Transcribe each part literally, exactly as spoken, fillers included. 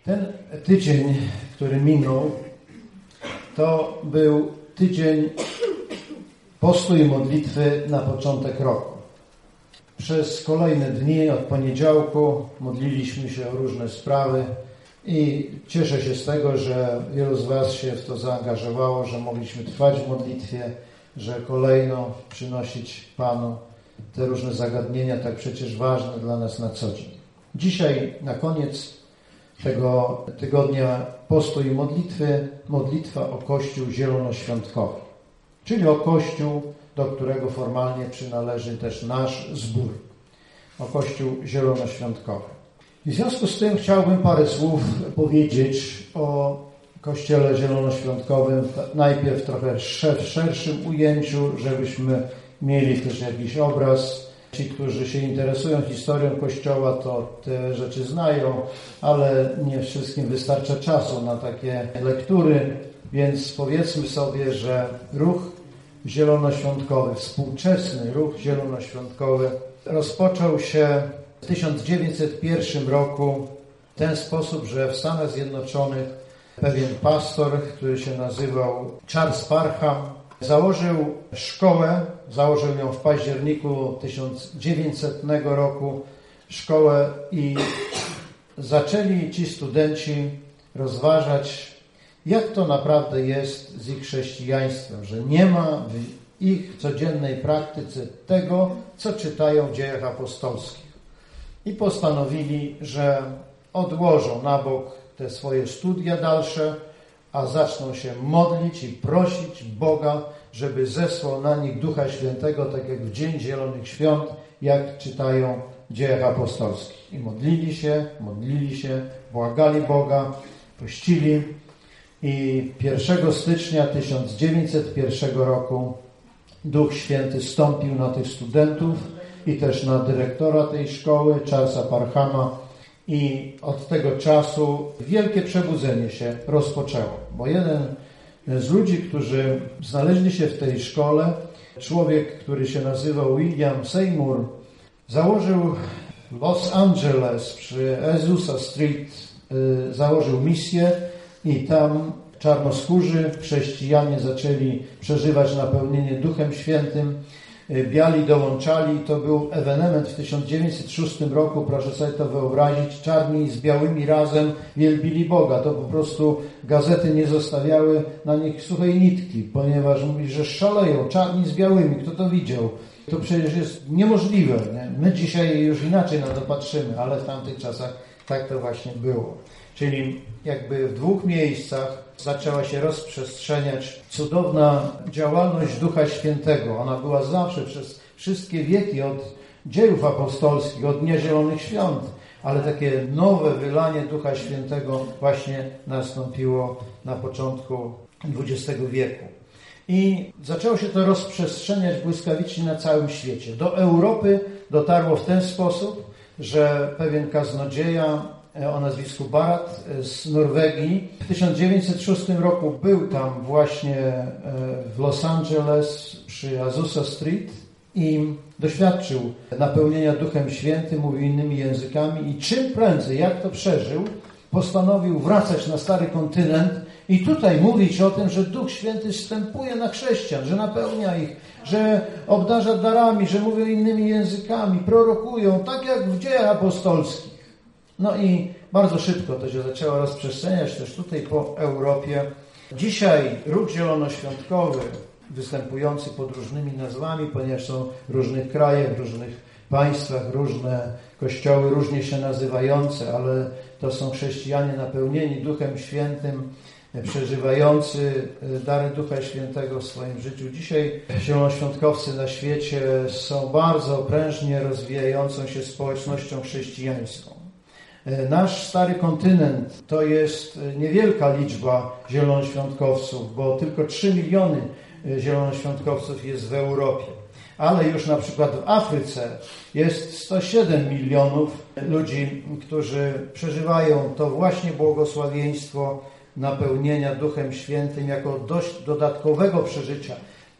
Ten tydzień, który minął, to był tydzień postu i modlitwy na początek roku. Przez kolejne dni od poniedziałku modliliśmy się o różne sprawy i cieszę się z tego, że wielu z Was się w to zaangażowało, że mogliśmy trwać w modlitwie, że kolejno przynosić Panu te różne zagadnienia, tak przecież ważne dla nas na co dzień. Dzisiaj na koniec tego tygodnia postu i modlitwy, modlitwa o Kościół Zielonoświątkowy, czyli o Kościół, do którego formalnie przynależy też nasz zbór, o Kościół Zielonoświątkowy. I w związku z tym chciałbym parę słów powiedzieć o Kościele Zielonoświątkowym, najpierw trochę w szerszym ujęciu, żebyśmy mieli też jakiś obraz. Ci, którzy się interesują historią Kościoła, to te rzeczy znają, ale nie wszystkim wystarcza czasu na takie lektury, więc powiedzmy sobie, że ruch zielonoświątkowy, współczesny ruch zielonoświątkowy rozpoczął się w tysiąc dziewięćset pierwszym roku w ten sposób, że w Stanach Zjednoczonych pewien pastor, który się nazywał Charles Parham, założył szkołę, założył ją w październiku tysiąc dziewięćsetnego roku, szkołę i zaczęli ci studenci rozważać, jak to naprawdę jest z ich chrześcijaństwem, że nie ma w ich codziennej praktyce tego, co czytają w dziejach apostolskich. I postanowili, że odłożą na bok te swoje studia dalsze, a zaczną się modlić i prosić Boga, żeby zesłał na nich Ducha Świętego, tak jak w Dzień Zielonych Świąt, jak czytają w dziejach apostolskich. I modlili się, modlili się, błagali Boga, pościli. I pierwszego stycznia tysiąc dziewięćset pierwszego roku Duch Święty stąpił na tych studentów i też na dyrektora tej szkoły, Charlesa Parhama. I od tego czasu wielkie przebudzenie się rozpoczęło, bo jeden z ludzi, którzy znaleźli się w tej szkole, człowiek, który się nazywał William Seymour, założył w Los Angeles przy Azusa Street, założył misję i tam czarnoskórzy chrześcijanie zaczęli przeżywać napełnienie Duchem Świętym. Biali dołączali, to był ewenement w tysiąc dziewięćset szóstym roku, proszę sobie to wyobrazić, czarni z białymi razem wielbili Boga, to po prostu gazety nie zostawiały na nich suchej nitki, ponieważ mówi, że szaleją, czarni z białymi, kto to widział? To przecież jest niemożliwe, nie? My dzisiaj już inaczej na to patrzymy, ale w tamtych czasach tak to właśnie było. Czyli jakby w dwóch miejscach zaczęła się rozprzestrzeniać cudowna działalność Ducha Świętego. Ona była zawsze przez wszystkie wieki, od dziejów apostolskich, od Dnia Zielonych Świąt, ale takie nowe wylanie Ducha Świętego właśnie nastąpiło na początku dwudziestego wieku. I zaczęło się to rozprzestrzeniać błyskawicznie na całym świecie. Do Europy dotarło w ten sposób, że pewien kaznodzieja o nazwisku Barat z Norwegii w tysiąc dziewięćset szóstym roku był tam właśnie w Los Angeles przy Azusa Street i doświadczył napełnienia Duchem Świętym, mówił innymi językami i czym prędzej, jak to przeżył, postanowił wracać na stary kontynent i tutaj mówić o tym, że Duch Święty zstępuje na chrześcijan, że napełnia ich, że obdarza darami, że mówią innymi językami, prorokują, tak jak w dziejach apostolskich. No i bardzo szybko to się zaczęło rozprzestrzeniać też tutaj po Europie. Dzisiaj ruch zielonoświątkowy, występujący pod różnymi nazwami, ponieważ są w różnych krajach, w różnych państwach, różne kościoły, różnie się nazywające, ale to są chrześcijanie napełnieni Duchem Świętym, przeżywający dary Ducha Świętego w swoim życiu. Dzisiaj zielonoświątkowcy na świecie są bardzo prężnie rozwijającą się społecznością chrześcijańską. Nasz stary kontynent to jest niewielka liczba zielonoświątkowców, bo tylko trzy miliony zielonoświątkowców jest w Europie. Ale już na przykład w Afryce jest sto siedem milionów ludzi, którzy przeżywają to właśnie błogosławieństwo napełnienia Duchem Świętym jako dość dodatkowego przeżycia.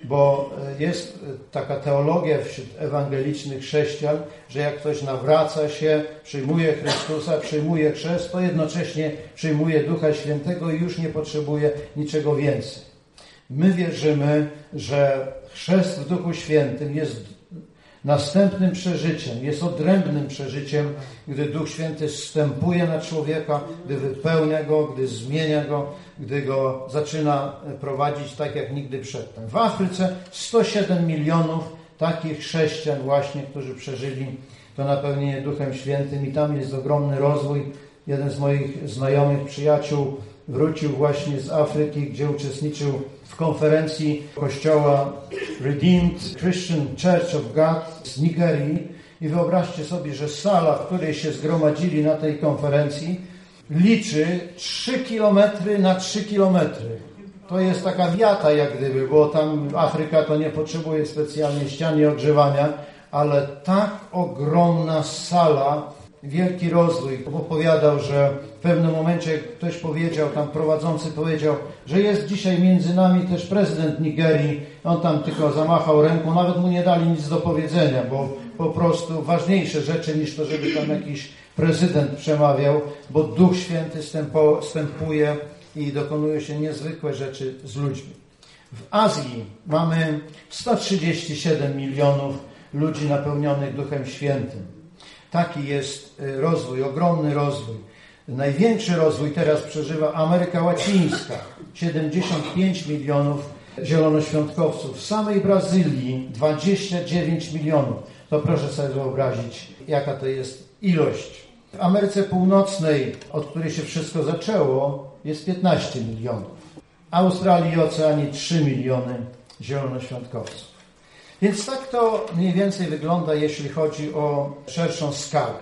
Bo jest taka teologia wśród ewangelicznych chrześcijan, że jak ktoś nawraca się, przyjmuje Chrystusa, przyjmuje chrzest, to jednocześnie przyjmuje Ducha Świętego i już nie potrzebuje niczego więcej. My wierzymy, że chrzest w Duchu Świętym jest następnym przeżyciem, jest odrębnym przeżyciem, gdy Duch Święty zstępuje na człowieka, gdy wypełnia go, gdy zmienia go, gdy go zaczyna prowadzić tak jak nigdy przedtem. W Afryce sto siedem milionów takich chrześcijan właśnie, którzy przeżyli to napełnienie Duchem Świętym i tam jest ogromny rozwój. Jeden z moich znajomych przyjaciół wrócił właśnie z Afryki, gdzie uczestniczył w konferencji kościoła Redeemed Christian Church of God z Nigerii i wyobraźcie sobie, że sala, w której się zgromadzili na tej konferencji, liczy trzy kilometry na trzy kilometry. To jest taka wiata jak gdyby, bo tam Afryka to nie potrzebuje specjalnej ściany ogrzewania, ale tak ogromna sala, wielki rozwój. Opowiadał, że w pewnym momencie ktoś powiedział, tam prowadzący powiedział, że jest dzisiaj między nami też prezydent Nigerii. On tam tylko zamachał ręką, nawet mu nie dali nic do powiedzenia, bo po prostu ważniejsze rzeczy niż to, żeby tam jakiś prezydent przemawiał, bo Duch Święty wstępuje i dokonuje się niezwykłe rzeczy z ludźmi. W Azji mamy sto trzydzieści siedem milionów ludzi napełnionych Duchem Świętym. Taki jest rozwój, ogromny rozwój. Największy rozwój teraz przeżywa Ameryka Łacińska. siedemdziesiąt pięć milionów zielonoświątkowców. W samej Brazylii dwadzieścia dziewięć milionów. To proszę sobie wyobrazić, jaka to jest ilość. W Ameryce Północnej, od której się wszystko zaczęło, jest piętnaście milionów. Australii i Oceanii trzy miliony zielonoświątkowców. Więc tak to mniej więcej wygląda, jeśli chodzi o szerszą skalę.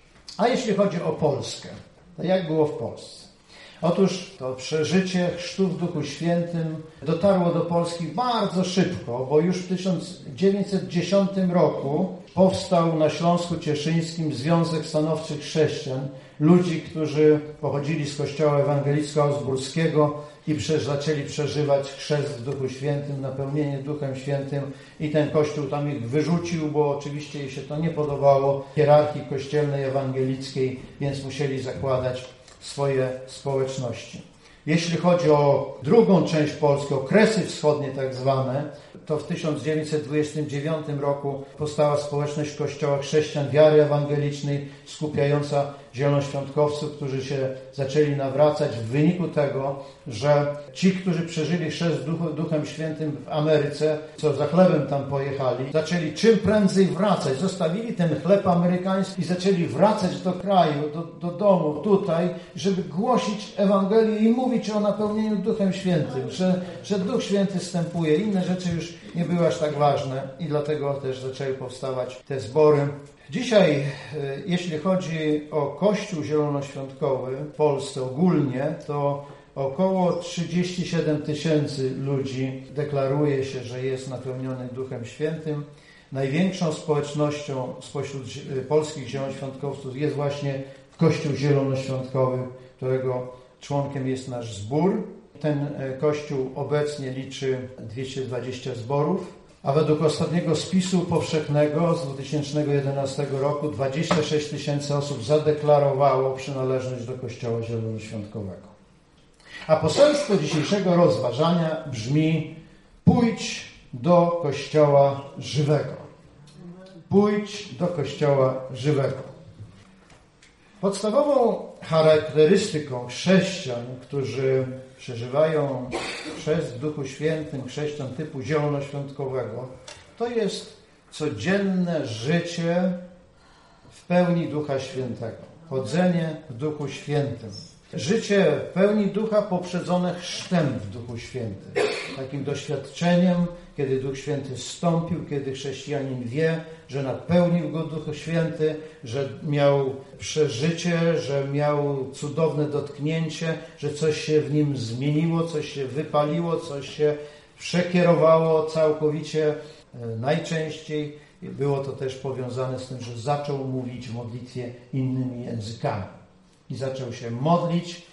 A jeśli chodzi o Polskę, to jak było w Polsce? Otóż to przeżycie chrztu w Duchu Świętym dotarło do Polski bardzo szybko, bo już w tysiąc dziewięćset dziesiątym roku powstał na Śląsku Cieszyńskim Związek Stanowczych Chrześcijan, ludzi, którzy pochodzili z kościoła ewangelicko-augsburskiego i prze, zaczęli przeżywać chrzest w Duchu Świętym, napełnienie Duchem Świętym i ten kościół tam ich wyrzucił, bo oczywiście jej się to nie podobało hierarchii kościelnej ewangelickiej, więc musieli zakładać swoje społeczności. Jeśli chodzi o drugą część Polski, okresy wschodnie tak zwane, to w tysiąc dziewięćset dwudziestym dziewiątym roku powstała społeczność Kościoła Chrześcijan Wiary Ewangelicznej, skupiająca zielonoświątkowców, którzy się zaczęli nawracać w wyniku tego, że ci, którzy przeżyli chrzest Duchem Świętym w Ameryce, co za chlebem tam pojechali, zaczęli czym prędzej wracać. Zostawili ten chleb amerykański i zaczęli wracać do kraju, do, do domu, tutaj, żeby głosić Ewangelię i mówić o napełnieniu Duchem Świętym, że, że Duch Święty wstępuje. Inne rzeczy już nie były aż tak ważne i dlatego też zaczęły powstawać te zbory. Dzisiaj, jeśli chodzi o Kościół Zielonoświątkowy w Polsce ogólnie, to około trzydzieści siedem tysięcy ludzi deklaruje się, że jest napełniony Duchem Świętym. Największą społecznością spośród polskich zielonoświątkowców jest właśnie Kościół Zielonoświątkowy, którego członkiem jest nasz zbór. Ten Kościół obecnie liczy dwieście dwadzieścia zborów. A według ostatniego spisu powszechnego z dwa tysiące jedenastego roku dwadzieścia sześć tysięcy osób zadeklarowało przynależność do Kościoła Zielonoświątkowego. A poselstwo dzisiejszego rozważania brzmi: pójdź do Kościoła żywego. Pójdź do Kościoła żywego. Podstawową charakterystyką chrześcijan, którzy przeżywają chrzest w Duchu Świętym, chrześcijan typu zielonoświątkowego, to jest codzienne życie w pełni Ducha Świętego. Chodzenie w Duchu Świętym. Życie w pełni Ducha poprzedzone chrztem w Duchu Świętym. Takim doświadczeniem, kiedy Duch Święty zstąpił, kiedy chrześcijanin wie, że napełnił go Duch Święty, że miał przeżycie, że miał cudowne dotknięcie, że coś się w nim zmieniło, coś się wypaliło, coś się przekierowało całkowicie. Najczęściej było to też powiązane z tym, że zaczął mówić w modlitwie innymi językami. I zaczął się modlić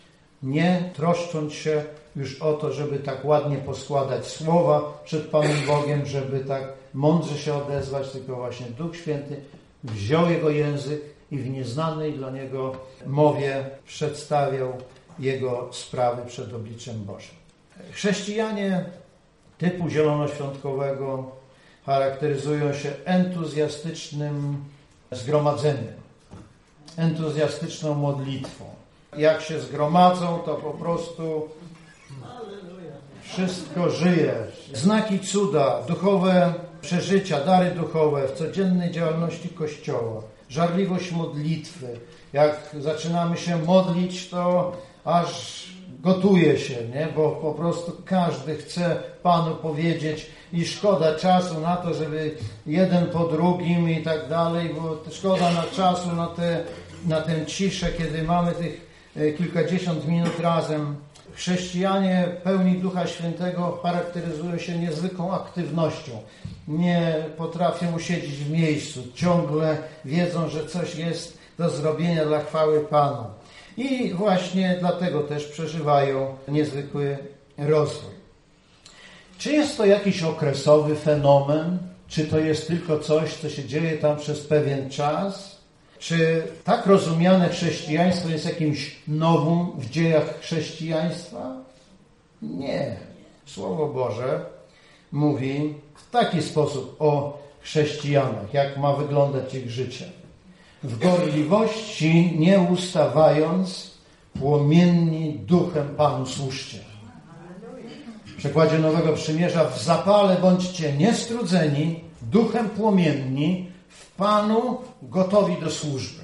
nie troszcząc się już o to, żeby tak ładnie poskładać słowa przed Panem Bogiem, żeby tak mądrze się odezwać, tylko właśnie Duch Święty wziął jego język i w nieznanej dla niego mowie przedstawiał jego sprawy przed obliczem Bożym. Chrześcijanie typu zielonoświątkowego charakteryzują się entuzjastycznym zgromadzeniem, entuzjastyczną modlitwą. Jak się zgromadzą, to po prostu wszystko żyje. Znaki cuda, duchowe przeżycia, dary duchowe w codziennej działalności Kościoła, żarliwość modlitwy. Jak zaczynamy się modlić, to aż gotuje się, nie? Bo po prostu każdy chce Panu powiedzieć i szkoda czasu na to, żeby jeden po drugim i tak dalej, bo szkoda na czasu na, te, na tę ciszę, kiedy mamy tych kilkadziesiąt minut razem. Chrześcijanie pełni Ducha Świętego charakteryzują się niezwykłą aktywnością. Nie potrafią usiedzieć w miejscu. Ciągle wiedzą, że coś jest do zrobienia dla chwały Pana. I właśnie dlatego też przeżywają niezwykły rozwój. Czy jest to jakiś okresowy fenomen? Czy to jest tylko coś, co się dzieje tam przez pewien czas? Czy tak rozumiane chrześcijaństwo jest jakimś nowum w dziejach chrześcijaństwa? Nie. Słowo Boże mówi w taki sposób o chrześcijanach, jak ma wyglądać ich życie. W gorliwości nie ustawając, płomienni duchem Panu służcie. W przekładzie Nowego Przymierza: w zapale bądźcie niestrudzeni, duchem płomienni, w Panu gotowi do służby.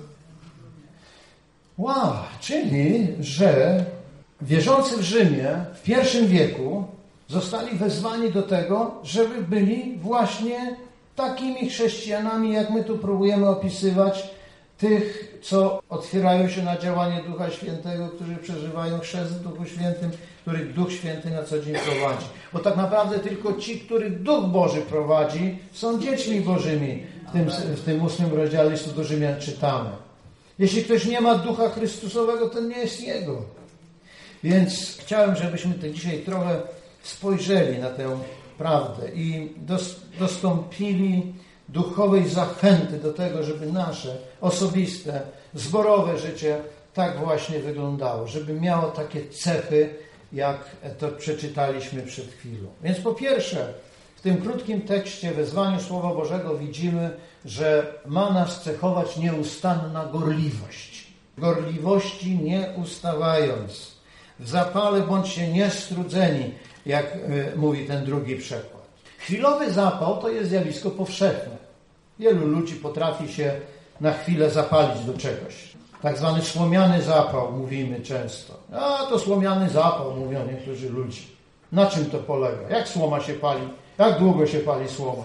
Wow, czyli, że wierzący w Rzymie w pierwszym wieku zostali wezwani do tego, żeby byli właśnie takimi chrześcijanami, jak my tu próbujemy opisywać, tych, co otwierają się na działanie Ducha Świętego, którzy przeżywają chrzest w Duchu Świętym, których Duch Święty na co dzień prowadzi. Bo tak naprawdę tylko ci, których Duch Boży prowadzi, są dziećmi Bożymi. W tym, w tym ósmym rozdziale listu do Rzymian czytamy. Jeśli ktoś nie ma Ducha Chrystusowego, to nie jest Jego. Więc chciałem, żebyśmy to dzisiaj trochę spojrzeli na tę prawdę i dostąpili duchowej zachęty do tego, żeby nasze osobiste, zborowe życie tak właśnie wyglądało, żeby miało takie cechy, jak to przeczytaliśmy przed chwilą. Więc po pierwsze, w tym krótkim tekście, wezwaniu Słowa Bożego widzimy, że ma nas cechować nieustanna gorliwość. Gorliwości nie ustawając. W zapale bądźcie niestrudzeni, jak y, mówi ten drugi przekład. Chwilowy zapał to jest zjawisko powszechne. Wielu ludzi potrafi się na chwilę zapalić do czegoś. Tak zwany słomiany zapał, mówimy często. A to słomiany zapał, mówią niektórzy ludzie. Na czym to polega? Jak słoma się pali? Jak długo się pali słoma?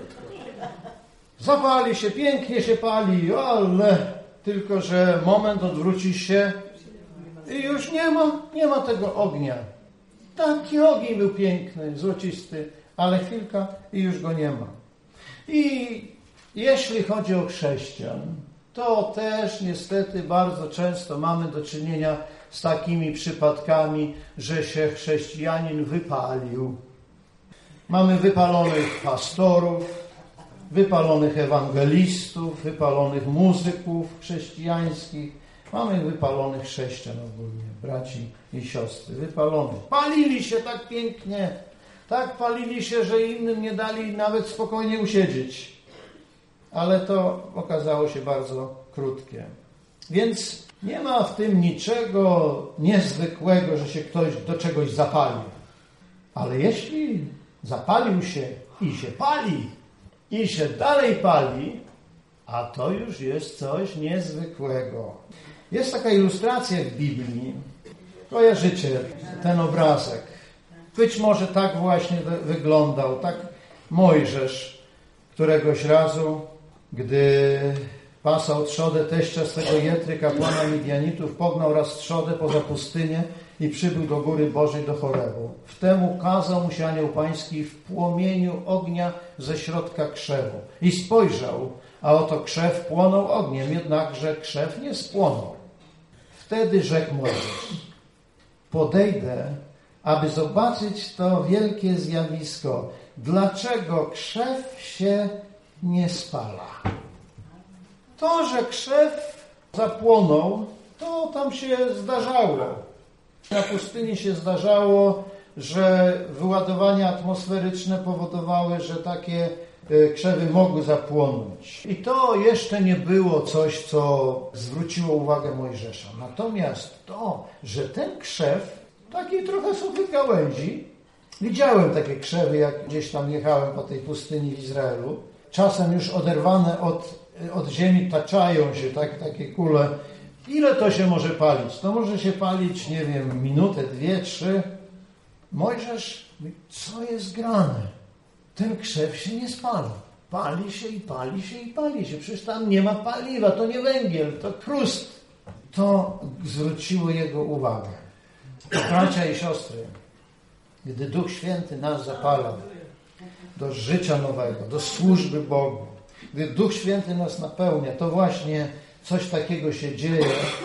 Zapali się, pięknie się pali, ale tylko, że moment odwróci się i już nie ma, nie ma tego ognia. Taki ogień był piękny, złocisty, ale chwilka i już go nie ma. I jeśli chodzi o chrześcijan, to też niestety bardzo często mamy do czynienia z takimi przypadkami, że się chrześcijanin wypalił. Mamy wypalonych pastorów, wypalonych ewangelistów, wypalonych muzyków chrześcijańskich. Mamy wypalonych chrześcijan ogólnie, braci i siostry, wypalonych. Palili się tak pięknie, tak palili się, że innym nie dali nawet spokojnie usiedzieć. Ale to okazało się bardzo krótkie. Więc nie ma w tym niczego niezwykłego, że się ktoś do czegoś zapalił. Ale jeśli zapalił się i się pali, i się dalej pali, a to już jest coś niezwykłego. Jest taka ilustracja w Biblii. Kojarzycie ten obrazek. Być może tak właśnie wyglądał. Tak Mojżesz któregoś razu, gdy pasał trzodę teścia swego Jetry, kapłana Midianitów, pognał raz trzodę poza pustynię i przybył do góry Bożej, do Chorebu. Wtem ukazał mu się anioł pański w płomieniu ognia ze środka krzewu. I spojrzał, a oto krzew płonął ogniem, jednakże krzew nie spłonął. Wtedy rzekł Mojżesz: podejdę, aby zobaczyć to wielkie zjawisko. Dlaczego krzew się nie spala? To, że krzew zapłonął, to tam się zdarzało. Na pustyni się zdarzało, że wyładowania atmosferyczne powodowały, że takie krzewy mogły zapłonąć. I to jeszcze nie było coś, co zwróciło uwagę Mojżesza. Natomiast to, że ten krzew, takiej trochę suchej gałęzi, widziałem takie krzewy, jak gdzieś tam jechałem po tej pustyni w Izraelu, czasem już oderwane od, od ziemi taczają się, tak, takie kule. Ile to się może palić? To może się palić, nie wiem, minutę, dwie, trzy. Mojżesz mówi, co jest grane? Ten krzew się nie spali. Pali się i pali się i pali się. Przecież tam nie ma paliwa, to nie węgiel, to chrust. To zwróciło jego uwagę. Bracia i siostry, gdy Duch Święty nas zapala do życia nowego, do służby Bogu, gdy Duch Święty nas napełnia, to właśnie coś takiego się dzieje,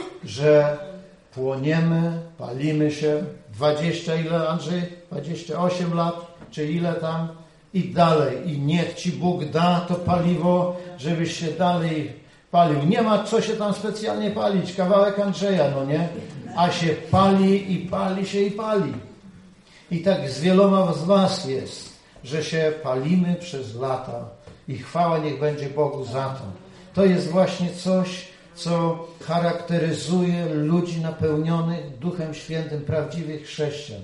że płoniemy, palimy się. Dwadzieścia ile, Andrzej? Dwadzieścia osiem lat, czy ile tam? I dalej. I niech Ci Bóg da to paliwo, żebyś się dalej palił. Nie ma co się tam specjalnie palić. Kawałek Andrzeja, no nie? A się pali i pali się i pali. I tak z wieloma z Was jest, że się palimy przez lata. I chwała niech będzie Bogu za to. To jest właśnie coś, co charakteryzuje ludzi napełnionych Duchem Świętym, prawdziwych chrześcijan.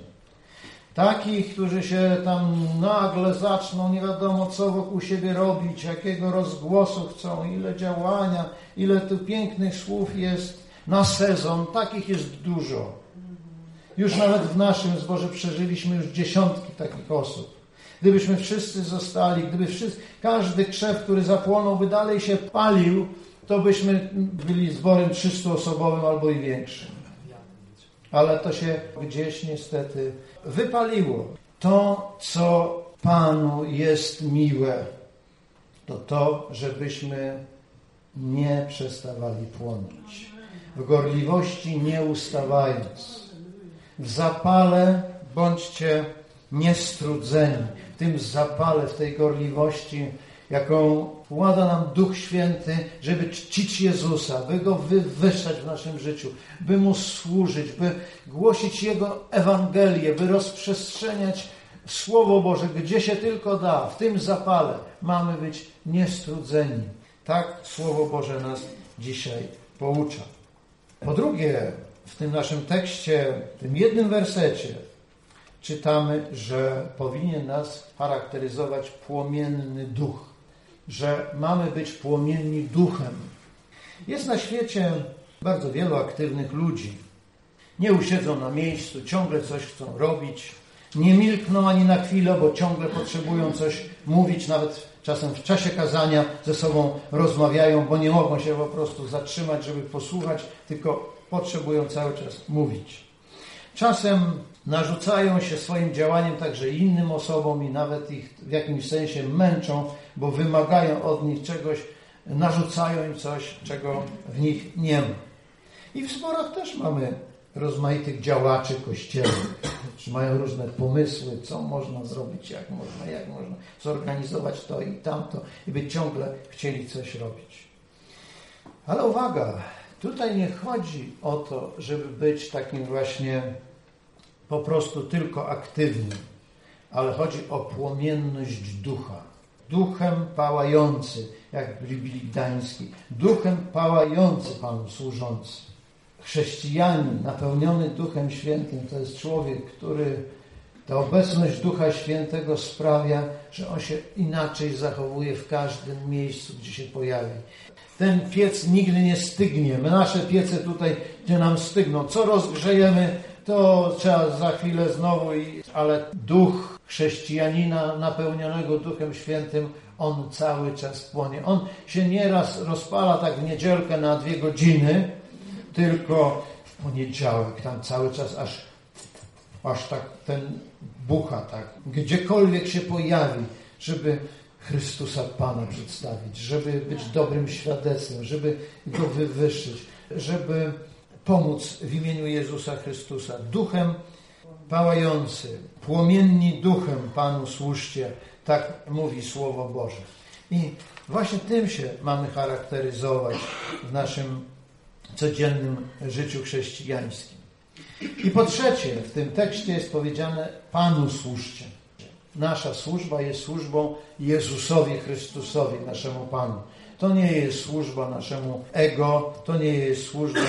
Takich, którzy się tam nagle zaczną nie wiadomo co wokół siebie robić, jakiego rozgłosu chcą, ile działania, ile tu pięknych słów jest na sezon. Takich jest dużo. Już nawet w naszym zborze przeżyliśmy już dziesiątki takich osób. Gdybyśmy wszyscy zostali, gdyby wszyscy, każdy krzew, który zapłonął, by dalej się palił, to byśmy byli zborem trzystuosobowym albo i większym. Ale to się gdzieś niestety wypaliło. To, co Panu jest miłe, to to, żebyśmy nie przestawali płonąć. W gorliwości nie ustawając. W zapale bądźcie niestrudzeni. W tym zapale, w tej gorliwości, jaką wkłada nam Duch Święty, żeby czcić Jezusa, by Go wywyższać w naszym życiu, by Mu służyć, by głosić Jego Ewangelię, by rozprzestrzeniać Słowo Boże, gdzie się tylko da. W tym zapale mamy być niestrudzeni. Tak Słowo Boże nas dzisiaj poucza. Po drugie, w tym naszym tekście, w tym jednym wersecie czytamy, że powinien nas charakteryzować płomienny duch. Że mamy być płomienni duchem. Jest na świecie bardzo wielu aktywnych ludzi. Nie usiedzą na miejscu, ciągle coś chcą robić. Nie milkną ani na chwilę, bo ciągle potrzebują coś mówić. Nawet czasem w czasie kazania ze sobą rozmawiają, bo nie mogą się po prostu zatrzymać, żeby posłuchać, tylko potrzebują cały czas mówić. Czasem narzucają się swoim działaniem także innym osobom i nawet ich w jakimś sensie męczą, bo wymagają od nich czegoś, narzucają im coś, czego w nich nie ma. I w zborach też mamy rozmaitych działaczy kościelnych, którzy mają różne pomysły, co można zrobić, jak można, jak można zorganizować to i tamto i by ciągle chcieli coś robić. Ale uwaga, tutaj nie chodzi o to, żeby być takim właśnie po prostu tylko aktywnym, ale chodzi o płomienność ducha. Duchem pałający, jak w Biblii Gdańskiej. Duchem pałający Panu służący. Chrześcijanin napełniony Duchem Świętym to jest człowiek, który ta obecność Ducha Świętego sprawia, że on się inaczej zachowuje w każdym miejscu, gdzie się pojawi. Ten piec nigdy nie stygnie. My nasze piece tutaj, gdzie nam stygną. Co rozgrzejemy, to trzeba za chwilę znowu, i, ale duch chrześcijanina napełnionego Duchem Świętym, on cały czas płonie. On się nieraz rozpala tak w niedzielkę na dwie godziny, tylko w poniedziałek tam cały czas aż, aż tak ten bucha, tak, gdziekolwiek się pojawi, żeby Chrystusa Pana przedstawić, żeby być dobrym świadectwem, żeby Go wywyższyć, żeby pomóc w imieniu Jezusa Chrystusa. Duchem pałający, płomienni duchem Panu służcie, tak mówi Słowo Boże. I właśnie tym się mamy charakteryzować w naszym codziennym życiu chrześcijańskim. I po trzecie, w tym tekście jest powiedziane: Panu służcie. Nasza służba jest służbą Jezusowi Chrystusowi, naszemu Panu. To nie jest służba naszemu ego, to nie jest służba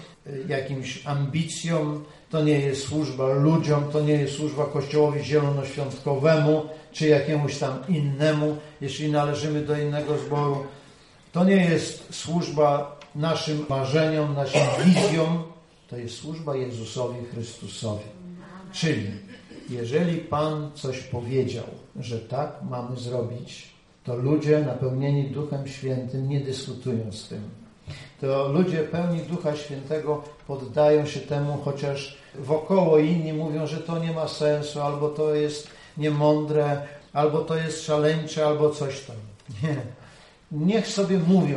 jakimś ambicjom, to nie jest służba ludziom, to nie jest służba Kościołowi Zielonoświątkowemu, czy jakiemuś tam innemu, jeśli należymy do innego zboru. To nie jest służba naszym marzeniom, naszym wizjom, to jest służba Jezusowi Chrystusowi. Czyli jeżeli Pan coś powiedział, że tak mamy zrobić, to ludzie napełnieni Duchem Świętym nie dyskutują z tym. To ludzie pełni Ducha Świętego poddają się temu, chociaż wokoło inni mówią, że to nie ma sensu, albo to jest niemądre, albo to jest szaleńcze, albo coś tam. Nie. Niech sobie mówią: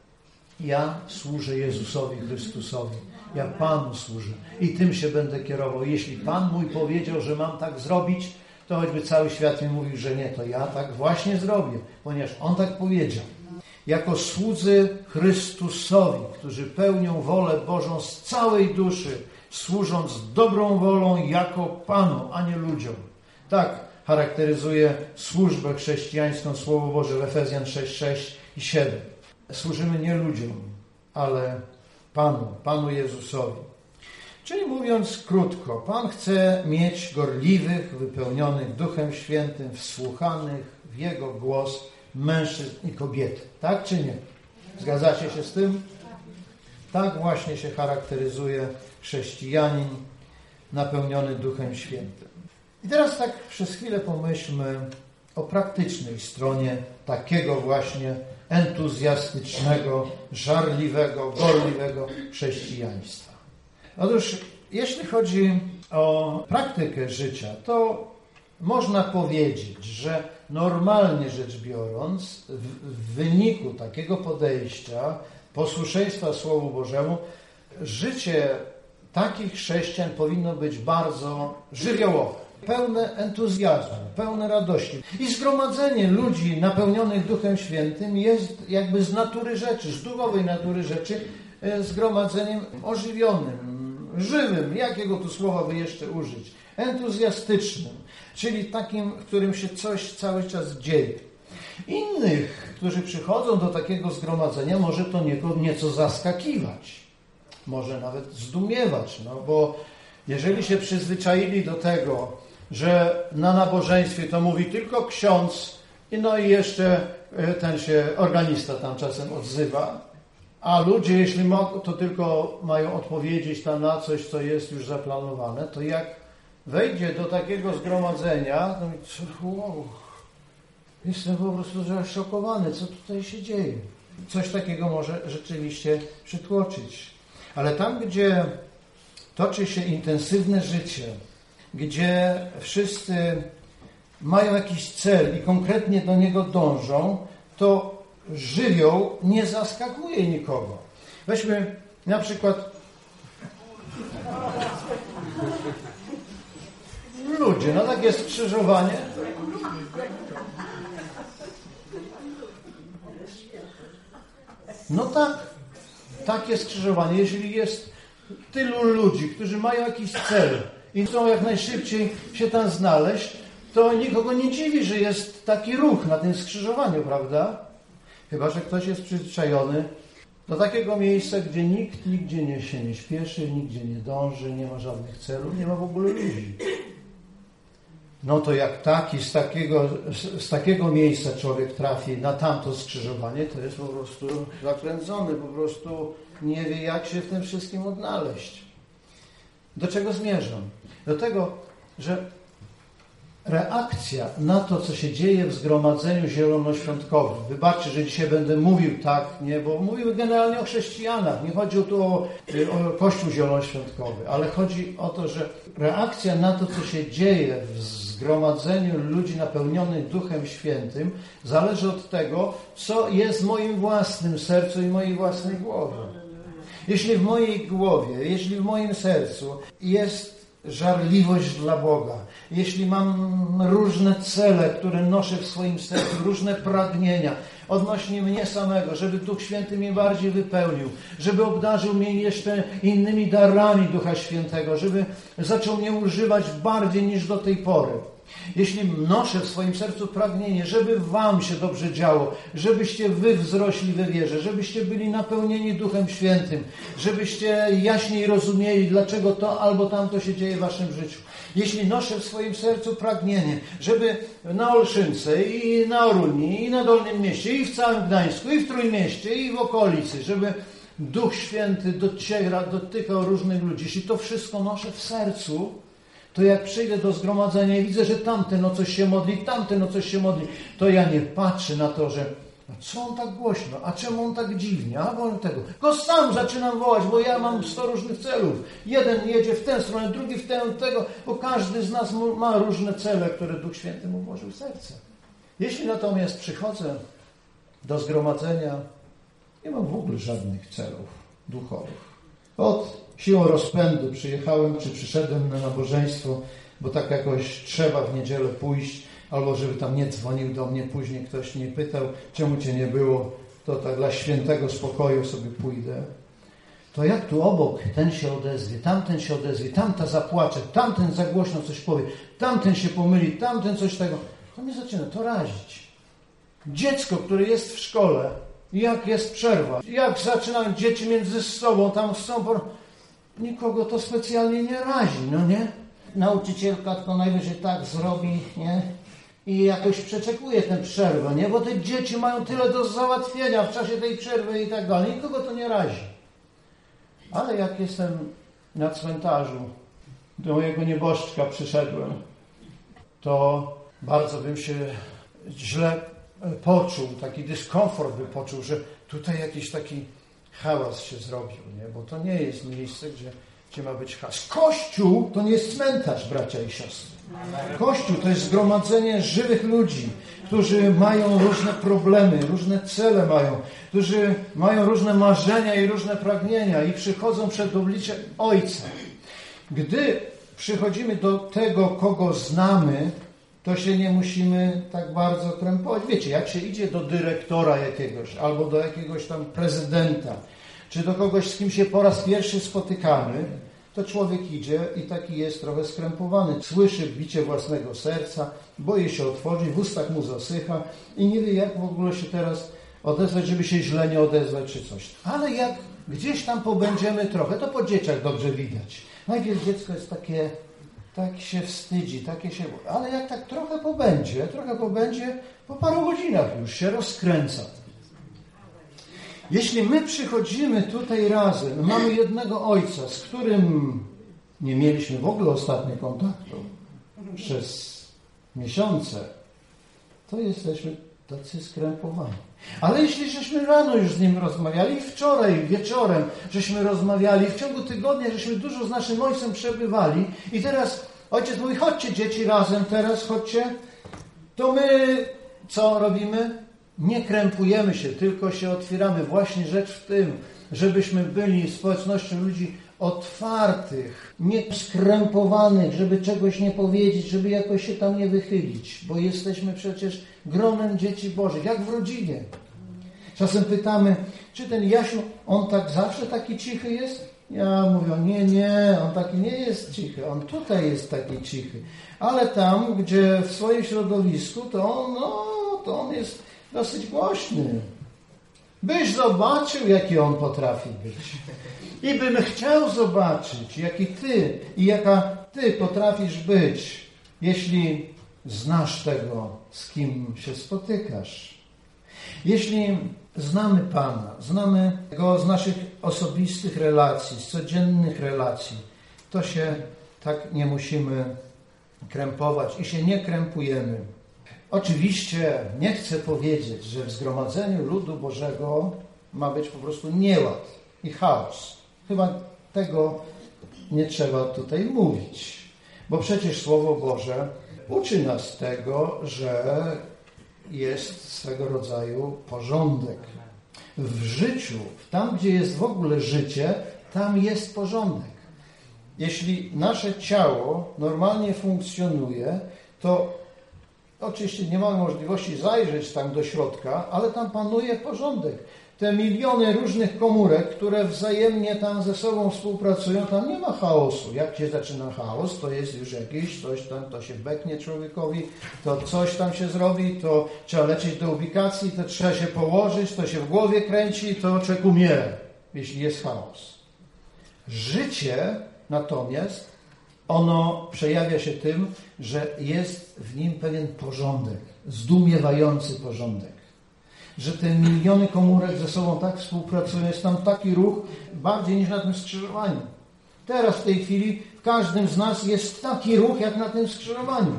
ja służę Jezusowi Chrystusowi. Ja Panu służę i tym się będę kierował. Jeśli Pan mój powiedział, że mam tak zrobić, to choćby cały świat mi mówił, że nie, to ja tak właśnie zrobię, ponieważ On tak powiedział. Jako słudzy Chrystusowi, którzy pełnią wolę Bożą z całej duszy, służąc dobrą wolą jako Panu, a nie ludziom. Tak charakteryzuje służbę chrześcijańską Słowo Boże w Efezjan sześć, sześć i siedem. Służymy nie ludziom, ale Panu, Panu Jezusowi. Czyli mówiąc krótko, Pan chce mieć gorliwych, wypełnionych Duchem Świętym, wsłuchanych w Jego głos mężczyzn i kobiety. Tak czy nie? Zgadzacie się z tym? Tak właśnie się charakteryzuje chrześcijanin napełniony Duchem Świętym. I teraz tak przez chwilę pomyślmy o praktycznej stronie takiego właśnie entuzjastycznego, żarliwego, gorliwego chrześcijaństwa. Otóż, jeśli chodzi o praktykę życia, to można powiedzieć, że normalnie rzecz biorąc, w, w wyniku takiego podejścia, posłuszeństwa Słowu Bożemu, życie takich chrześcijan powinno być bardzo żywiołowe, pełne entuzjazmu, pełne radości. I zgromadzenie ludzi napełnionych Duchem Świętym jest jakby z natury rzeczy, z duchowej natury rzeczy, zgromadzeniem ożywionym, żywym, jakiego tu słowa by jeszcze użyć, entuzjastycznym, czyli takim, w którym się coś cały czas dzieje. Innych, którzy przychodzą do takiego zgromadzenia, może to nieco zaskakiwać, może nawet zdumiewać, no bo jeżeli się przyzwyczaili do tego, że na nabożeństwie to mówi tylko ksiądz, no i jeszcze ten się organista tam czasem odzywa, a ludzie, jeśli mogą, to tylko mają odpowiedzieć tam na coś, co jest już zaplanowane, to jak wejdzie do takiego zgromadzenia, to mówi, wow, jestem po prostu zaszokowany, co tutaj się dzieje. Coś takiego może rzeczywiście przytłoczyć. Ale tam, gdzie toczy się intensywne życie, gdzie wszyscy mają jakiś cel i konkretnie do niego dążą, to żywioł nie zaskakuje nikogo. Weźmy na przykład ludzie, no takie skrzyżowanie. No tak, takie skrzyżowanie. Jeśli jest tylu ludzi, którzy mają jakiś cel i chcą jak najszybciej się tam znaleźć, to nikogo nie dziwi, że jest taki ruch na tym skrzyżowaniu, prawda? Chyba że ktoś jest przyzwyczajony do takiego miejsca, gdzie nikt nigdzie nie, się nie śpieszy, nigdzie nie dąży, nie ma żadnych celów, nie ma w ogóle ludzi. No to jak taki z takiego, z, z takiego miejsca człowiek trafi na tamto skrzyżowanie, to jest po prostu zakręcony, po prostu nie wie, jak się w tym wszystkim odnaleźć. Do czego zmierzam? Do tego, że reakcja na to, co się dzieje w zgromadzeniu zielonoświątkowym. Wybaczcie, że dzisiaj będę mówił tak, nie, bo mówimy generalnie o chrześcijanach. Nie chodzi tu o, o Kościół zielonoświątkowy, ale chodzi o to, że reakcja na to, co się dzieje w zgromadzeniu ludzi napełnionych Duchem Świętym, zależy od tego, co jest w moim własnym sercu i mojej własnej głowie. jeśli w mojej głowie, jeśli w moim sercu jest żarliwość dla Boga, jeśli mam różne cele, które noszę w swoim sercu, różne pragnienia odnośnie mnie samego, żeby Duch Święty mnie bardziej wypełnił, żeby obdarzył mnie jeszcze innymi darami Ducha Świętego, żeby zaczął mnie używać bardziej niż do tej pory. Jeśli noszę w swoim sercu pragnienie, żeby wam się dobrze działo, żebyście wy wzrośli we wierze, żebyście byli napełnieni Duchem Świętym, żebyście jaśniej rozumieli, dlaczego to albo tamto się dzieje w waszym życiu. Jeśli noszę w swoim sercu pragnienie, żeby na Olszynce i na Oruni, i na Dolnym Mieście, i w całym Gdańsku, i w Trójmieście, i w okolicy, żeby Duch Święty dociera, dotykał różnych ludzi, jeśli to wszystko noszę w sercu, to jak przyjdę do zgromadzenia i widzę, że tamten o coś się modli, tamten o coś się modli, to ja nie patrzę na to, że a co on tak głośno, a czemu on tak dziwnie, a bo tego. Go sam zaczynam wołać, bo ja mam sto różnych celów. Jeden jedzie w tę stronę, drugi w tę, tego, bo każdy z nas ma różne cele, które Duch Święty mu włożył w serce. Jeśli natomiast przychodzę do zgromadzenia, nie mam w ogóle żadnych celów duchowych. Od siłą rozpędu przyjechałem, czy przyszedłem na nabożeństwo, bo tak jakoś trzeba w niedzielę pójść, albo żeby tam nie dzwonił do mnie później, ktoś nie pytał, czemu cię nie było, to tak dla świętego spokoju sobie pójdę. To jak tu obok ten się odezwie, tamten się odezwie, tamta zapłacze, tamten za głośno coś powie, tamten się pomyli, tamten coś tego, to mnie zaczyna to razić. Dziecko, które jest w szkole, jak jest przerwa, jak zaczynają dzieci między sobą, tam są, nikogo to specjalnie nie razi, no nie? Nauczycielka to najwyżej tak zrobi, nie? I jakoś przeczekuje tę przerwę, nie? Bo te dzieci mają tyle do załatwienia w czasie tej przerwy i tak dalej. Nikogo to nie razi. Ale jak jestem na cmentarzu, do mojego nieboszczka przyszedłem, to bardzo bym się źle poczuł, taki dyskomfort by poczuł, że tutaj jakiś taki hałas się zrobił, nie? Bo to nie jest miejsce, gdzie, gdzie ma być hałas. Kościół to nie jest cmentarz, bracia i siostry. Kościół to jest zgromadzenie żywych ludzi, którzy mają różne problemy, różne cele mają, którzy mają różne marzenia i różne pragnienia i przychodzą przed oblicze Ojca. Gdy przychodzimy do tego, kogo znamy, to się nie musimy tak bardzo krępować. Wiecie, jak się idzie do dyrektora jakiegoś, albo do jakiegoś tam prezydenta, czy do kogoś, z kim się po raz pierwszy spotykamy, to człowiek idzie i taki jest trochę skrępowany. Słyszy bicie własnego serca, boi się otworzyć, w ustach mu zasycha i nie wie, jak w ogóle się teraz odezwać, żeby się źle nie odezwać, czy coś. Ale jak gdzieś tam pobędziemy trochę, to po dzieciach dobrze widać. Najpierw dziecko jest takie... tak się wstydzi, takie się... Ale jak tak trochę pobędzie, trochę pobędzie, po paru godzinach już się rozkręca. Jeśli my przychodzimy tutaj razem, mamy jednego Ojca, z którym nie mieliśmy w ogóle ostatnio kontaktu przez miesiące, to jesteśmy tacy skrępowani. Ale jeśli żeśmy rano już z Nim rozmawiali, wczoraj wieczorem żeśmy rozmawiali, w ciągu tygodnia żeśmy dużo z naszym Ojcem przebywali i teraz Ojciec mówi, chodźcie dzieci razem teraz, chodźcie, to my co robimy? Nie krępujemy się, tylko się otwieramy. Właśnie rzecz w tym, żebyśmy byli społecznością ludzi otwartych, nie skrępowanych, żeby czegoś nie powiedzieć, żeby jakoś się tam nie wychylić, bo jesteśmy przecież gronem dzieci Bożych, jak w rodzinie. Czasem pytamy, czy ten Jasiu, on tak zawsze taki cichy jest? Ja mówię, nie, nie, on taki nie jest cichy, on tutaj jest taki cichy. Ale tam, gdzie w swoim środowisku, to on, no, to on jest dosyć głośny. Byś zobaczył, jaki on potrafi być. I bym chciał zobaczyć, jaki ty i jaka ty potrafisz być, jeśli znasz tego, z kim się spotykasz. Jeśli znamy Pana, znamy Go z naszych osobistych relacji, z codziennych relacji, to się tak nie musimy krępować i się nie krępujemy. Oczywiście nie chcę powiedzieć, że w zgromadzeniu ludu Bożego ma być po prostu nieład i chaos. Chyba tego nie trzeba tutaj mówić, bo przecież Słowo Boże uczy nas tego, że jest swego rodzaju porządek. W życiu, tam gdzie jest w ogóle życie, tam jest porządek. Jeśli nasze ciało normalnie funkcjonuje, to oczywiście nie mamy możliwości zajrzeć tam do środka, ale tam panuje porządek. Te miliony różnych komórek, które wzajemnie tam ze sobą współpracują, tam nie ma chaosu. Jak się zaczyna chaos, to jest już jakieś coś tam, to się beknie człowiekowi, to coś tam się zrobi, to trzeba lecieć do ubikacji, to trzeba się położyć, to się w głowie kręci, to człowiek umiera, jeśli jest chaos. Życie natomiast, ono przejawia się tym, że jest w nim pewien porządek, zdumiewający porządek. Że te miliony komórek ze sobą tak współpracują, jest tam taki ruch bardziej niż na tym skrzyżowaniu. Teraz w tej chwili w każdym z nas jest taki ruch jak na tym skrzyżowaniu.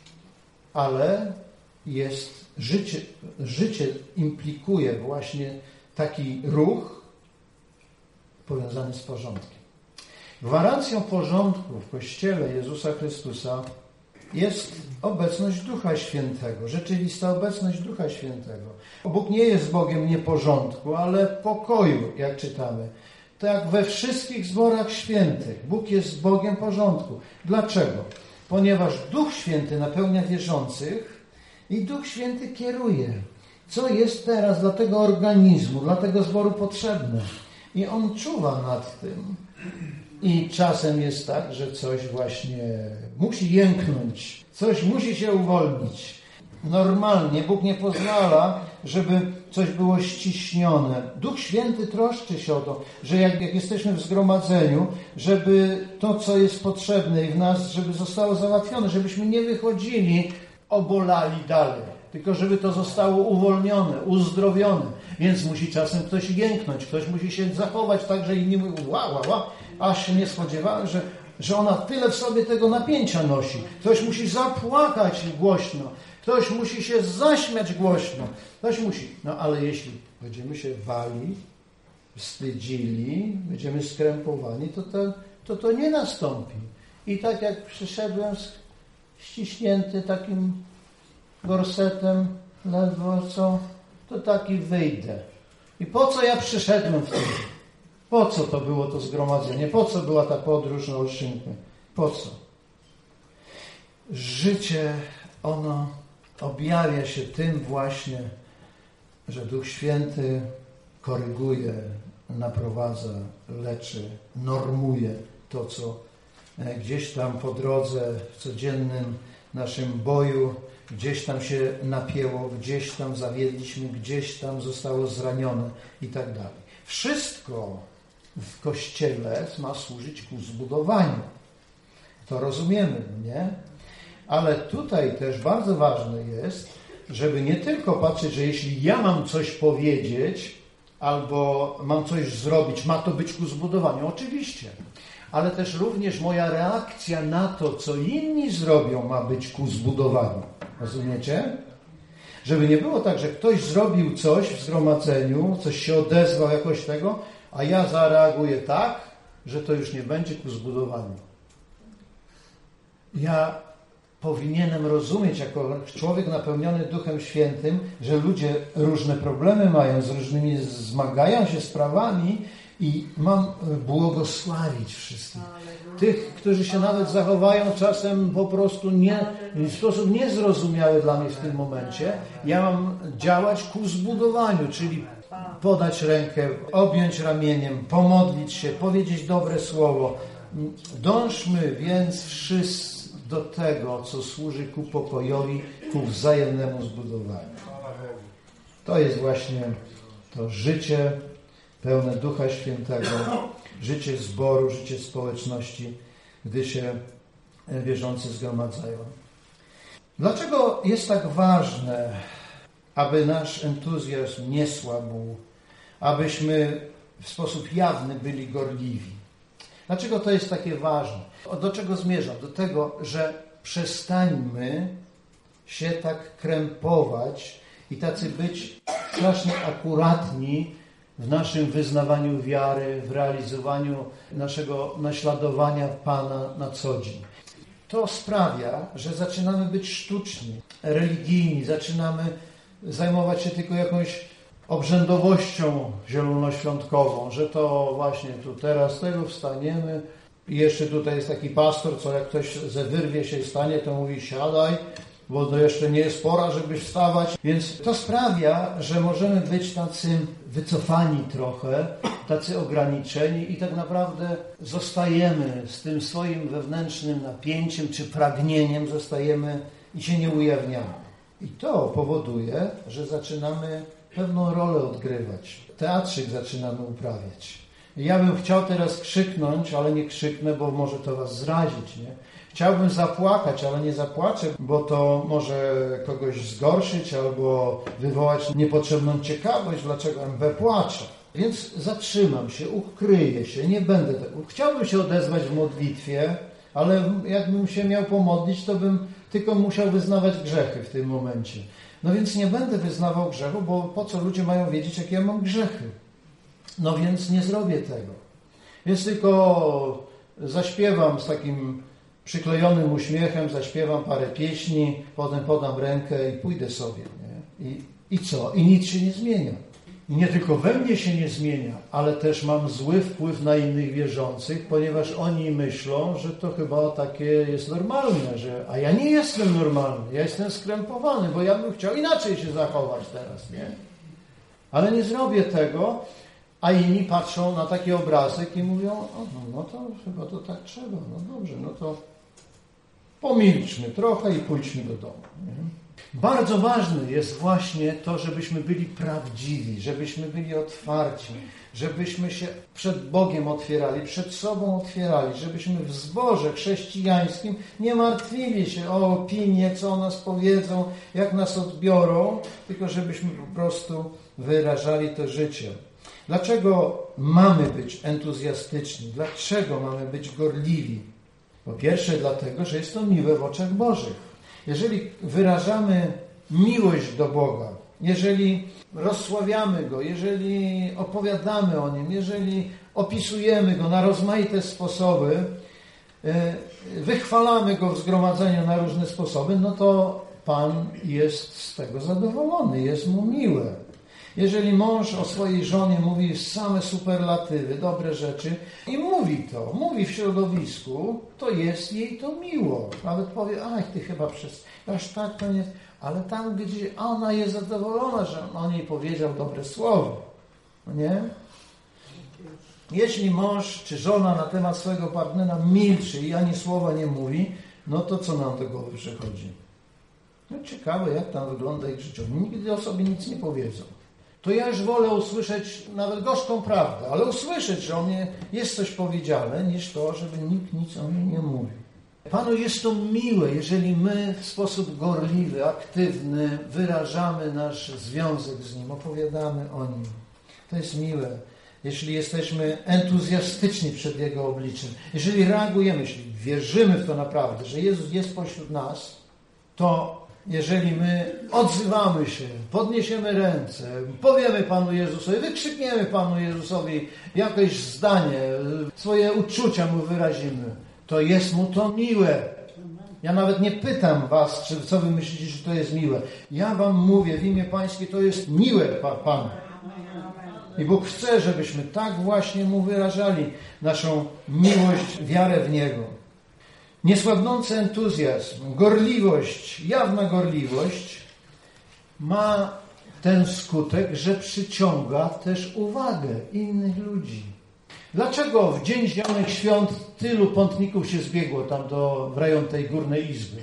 Ale jest życie, życie implikuje właśnie taki ruch powiązany z porządkiem. Gwarancją porządku w Kościele Jezusa Chrystusa jest obecność Ducha Świętego, rzeczywista obecność Ducha Świętego. Bóg nie jest Bogiem nieporządku, ale pokoju, jak czytamy. Tak we wszystkich zborach świętych. Bóg jest Bogiem porządku. Dlaczego? Ponieważ Duch Święty napełnia wierzących i Duch Święty kieruje. Co jest teraz dla tego organizmu, dla tego zboru potrzebne. I On czuwa nad tym. I czasem jest tak, że coś właśnie musi jęknąć, coś musi się uwolnić. Normalnie Bóg nie pozwala, żeby coś było ściśnione. Duch Święty troszczy się o to, że jak, jak jesteśmy w zgromadzeniu, żeby to, co jest potrzebne i w nas, żeby zostało załatwione, żebyśmy nie wychodzili obolali dalej, tylko żeby to zostało uwolnione, uzdrowione. Więc musi czasem ktoś jęknąć, ktoś musi się zachować tak, że inni mówią wow, wow, wow. Aż się nie spodziewałem, że, że ona tyle w sobie tego napięcia nosi. Ktoś musi zapłakać głośno. Ktoś musi się zaśmiać głośno. Ktoś musi. No ale jeśli będziemy się wali, wstydzili, będziemy skrępowani, to to, to to nie nastąpi. I tak jak przyszedłem ściśnięty takim gorsetem ledwo co, to taki wyjdę. I po co ja przyszedłem wtedy? Po co to było to zgromadzenie? Po co była ta podróż na Olszynkę? Po co? Życie, ono objawia się tym właśnie, że Duch Święty koryguje, naprowadza, leczy, normuje to, co gdzieś tam po drodze, w codziennym naszym boju, gdzieś tam się napięło, gdzieś tam zawiedliśmy, gdzieś tam zostało zranione i tak dalej. Wszystko w Kościele ma służyć ku zbudowaniu. To rozumiemy, nie? Ale tutaj też bardzo ważne jest, żeby nie tylko patrzeć, że jeśli ja mam coś powiedzieć albo mam coś zrobić, ma to być ku zbudowaniu. Oczywiście. Ale też również moja reakcja na to, co inni zrobią, ma być ku zbudowaniu. Rozumiecie? Żeby nie było tak, że ktoś zrobił coś w zgromadzeniu, coś się odezwał jakoś tego, a ja zareaguję tak, że to już nie będzie ku zbudowaniu. Ja powinienem rozumieć jako człowiek napełniony Duchem Świętym, że ludzie różne problemy mają, z różnymi zmagają się sprawami i mam błogosławić wszystkich. Tych, którzy się nawet zachowają czasem po prostu nie, w sposób niezrozumiały dla mnie w tym momencie. Ja mam działać ku zbudowaniu, czyli podać rękę, objąć ramieniem, pomodlić się, powiedzieć dobre słowo. Dążmy więc wszyscy do tego, co służy ku pokojowi, ku wzajemnemu zbudowaniu. To jest właśnie to życie pełne Ducha Świętego, życie zboru, życie społeczności, gdy się wierzący zgromadzają. Dlaczego jest tak ważne, aby nasz entuzjazm nie słabł, abyśmy w sposób jawny byli gorliwi? Dlaczego to jest takie ważne? Do czego zmierzam? Do tego, że przestańmy się tak krępować i tacy być strasznie akuratni w naszym wyznawaniu wiary, w realizowaniu naszego naśladowania Pana na co dzień. To sprawia, że zaczynamy być sztuczni, religijni, zaczynamy zajmować się tylko jakąś obrzędowością zielonoświątkową, że to właśnie tu teraz z tego wstaniemy i jeszcze tutaj jest taki pastor, co jak ktoś ze wyrwie się i stanie, to mówi siadaj, bo to jeszcze nie jest pora, żeby wstawać. Więc to sprawia, że możemy być tacy wycofani trochę, tacy ograniczeni i tak naprawdę zostajemy z tym swoim wewnętrznym napięciem czy pragnieniem, zostajemy i się nie ujawniamy. I to powoduje, że zaczynamy pewną rolę odgrywać. Teatrzyk zaczynamy uprawiać. Ja bym chciał teraz krzyknąć, ale nie krzyknę, bo może to was zrazić, nie? Chciałbym zapłakać, ale nie zapłaczę, bo to może kogoś zgorszyć albo wywołać niepotrzebną ciekawość, dlaczego M B płacze. Więc zatrzymam się, ukryję się, nie będę tego. Chciałbym się odezwać w modlitwie, ale jakbym się miał pomodlić, to bym tylko musiał wyznawać grzechy w tym momencie. No więc nie będę wyznawał grzechu, bo po co ludzie mają wiedzieć, jakie ja mam grzechy? No więc nie zrobię tego. Więc tylko zaśpiewam z takim przyklejonym uśmiechem, zaśpiewam parę pieśni, potem podam rękę i pójdę sobie. Nie? I, I co? I nic się nie zmienia. I nie tylko we mnie się nie zmienia, ale też mam zły wpływ na innych wierzących, ponieważ oni myślą, że to chyba takie jest normalne, że a ja nie jestem normalny, ja jestem skrępowany, bo ja bym chciał inaczej się zachować teraz, nie? Ale nie zrobię tego, a inni patrzą na taki obrazek i mówią, o, no, no to chyba to tak trzeba, no dobrze, no to pomilczmy trochę i pójdźmy do domu. Nie? Bardzo ważne jest właśnie to, żebyśmy byli prawdziwi, żebyśmy byli otwarci, żebyśmy się przed Bogiem otwierali, przed sobą otwierali, żebyśmy w zborze chrześcijańskim nie martwili się o opinię, co o nas powiedzą, jak nas odbiorą, tylko żebyśmy po prostu wyrażali to życie. Dlaczego mamy być entuzjastyczni? Dlaczego mamy być gorliwi? Po pierwsze dlatego, że jest to miłe w oczach Bożych. Jeżeli wyrażamy miłość do Boga, jeżeli rozsławiamy Go, jeżeli opowiadamy o Nim, jeżeli opisujemy Go na rozmaite sposoby, wychwalamy Go w zgromadzeniu na różne sposoby, no to Pan jest z tego zadowolony, jest Mu miłe. Jeżeli mąż o swojej żonie mówi same superlatywy, dobre rzeczy i mówi to, mówi w środowisku, to jest jej to miło. Nawet powie, ach, ty chyba przez, aż tak to nie, ale tam, gdzie ona jest zadowolona, że on o niej powiedział dobre słowo. Nie? Jeśli mąż czy żona na temat swojego partnera milczy i ani słowa nie mówi, no to co nam do głowy przychodzi? No ciekawe, jak tam wygląda ich życie. Nigdy o sobie nic nie powiedzą. To ja już wolę usłyszeć nawet gorzką prawdę, ale usłyszeć, że o mnie jest coś powiedziane, niż to, żeby nikt nic o mnie nie mówił. Panu jest to miłe, jeżeli my w sposób gorliwy, aktywny wyrażamy nasz związek z Nim, opowiadamy o Nim. To jest miłe. Jeśli jesteśmy entuzjastyczni przed Jego obliczem, jeżeli reagujemy, jeśli wierzymy w to naprawdę, że Jezus jest pośród nas, to jeżeli my odzywamy się, podniesiemy ręce, powiemy Panu Jezusowi, wykrzykniemy Panu Jezusowi jakieś zdanie, swoje uczucia Mu wyrazimy, to jest Mu to miłe. Ja nawet nie pytam was, czy co wy myślicie, że to jest miłe. Ja wam mówię w imię Pańskie, to jest miłe Panu. I Bóg chce, żebyśmy tak właśnie Mu wyrażali naszą miłość, wiarę w Niego. Niesłabnący entuzjazm, gorliwość, jawna gorliwość ma ten skutek, że przyciąga też uwagę innych ludzi. Dlaczego w Dzień Zielonych Świąt tylu pątników się zbiegło tam do, w rejon tej górnej izby?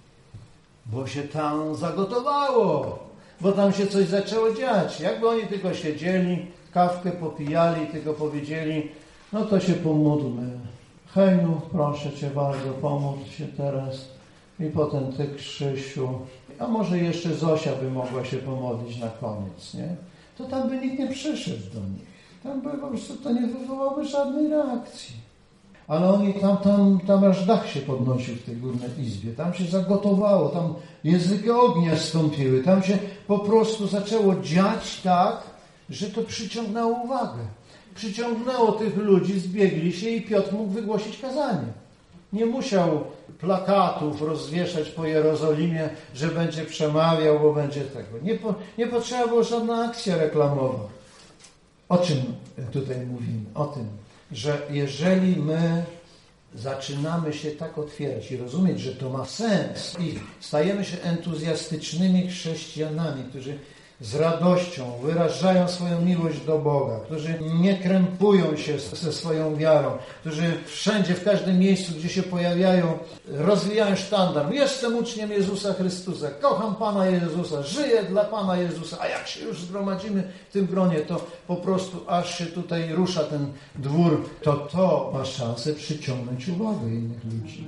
Bo się tam zagotowało, bo tam się coś zaczęło dziać. Jakby oni tylko siedzieli, kawkę popijali, tylko powiedzieli, no to się pomódlmy. Heniu, proszę Cię bardzo, pomódl się teraz. I potem Ty, Krzysiu. A może jeszcze Zosia by mogła się pomodlić na koniec, nie? To tam by nikt nie przyszedł do nich. Tam by po prostu to nie wywołałoby żadnej reakcji. Ale oni tam, tam, tam aż dach się podnosił w tej górnej izbie. Tam się zagotowało, tam języki ognia zstąpiły. Tam się po prostu zaczęło dziać tak, że to przyciągnęło uwagę. Przyciągnęło tych ludzi, zbiegli się i Piotr mógł wygłosić kazanie. Nie musiał plakatów rozwieszać po Jerozolimie, że będzie przemawiał, bo będzie tego. Nie, po, nie potrzeba było żadna akcja reklamowa. O czym tutaj mówimy? O tym, że jeżeli my zaczynamy się tak otwierać i rozumieć, że to ma sens i stajemy się entuzjastycznymi chrześcijanami, którzy z radością wyrażają swoją miłość do Boga, którzy nie krępują się ze swoją wiarą, którzy wszędzie, w każdym miejscu, gdzie się pojawiają, rozwijają sztandar. Jestem uczniem Jezusa Chrystusa, kocham Pana Jezusa, żyję dla Pana Jezusa, a jak się już zgromadzimy w tym gronie, to po prostu aż się tutaj rusza ten dwór, to to ma szansę przyciągnąć uwagę innych ludzi.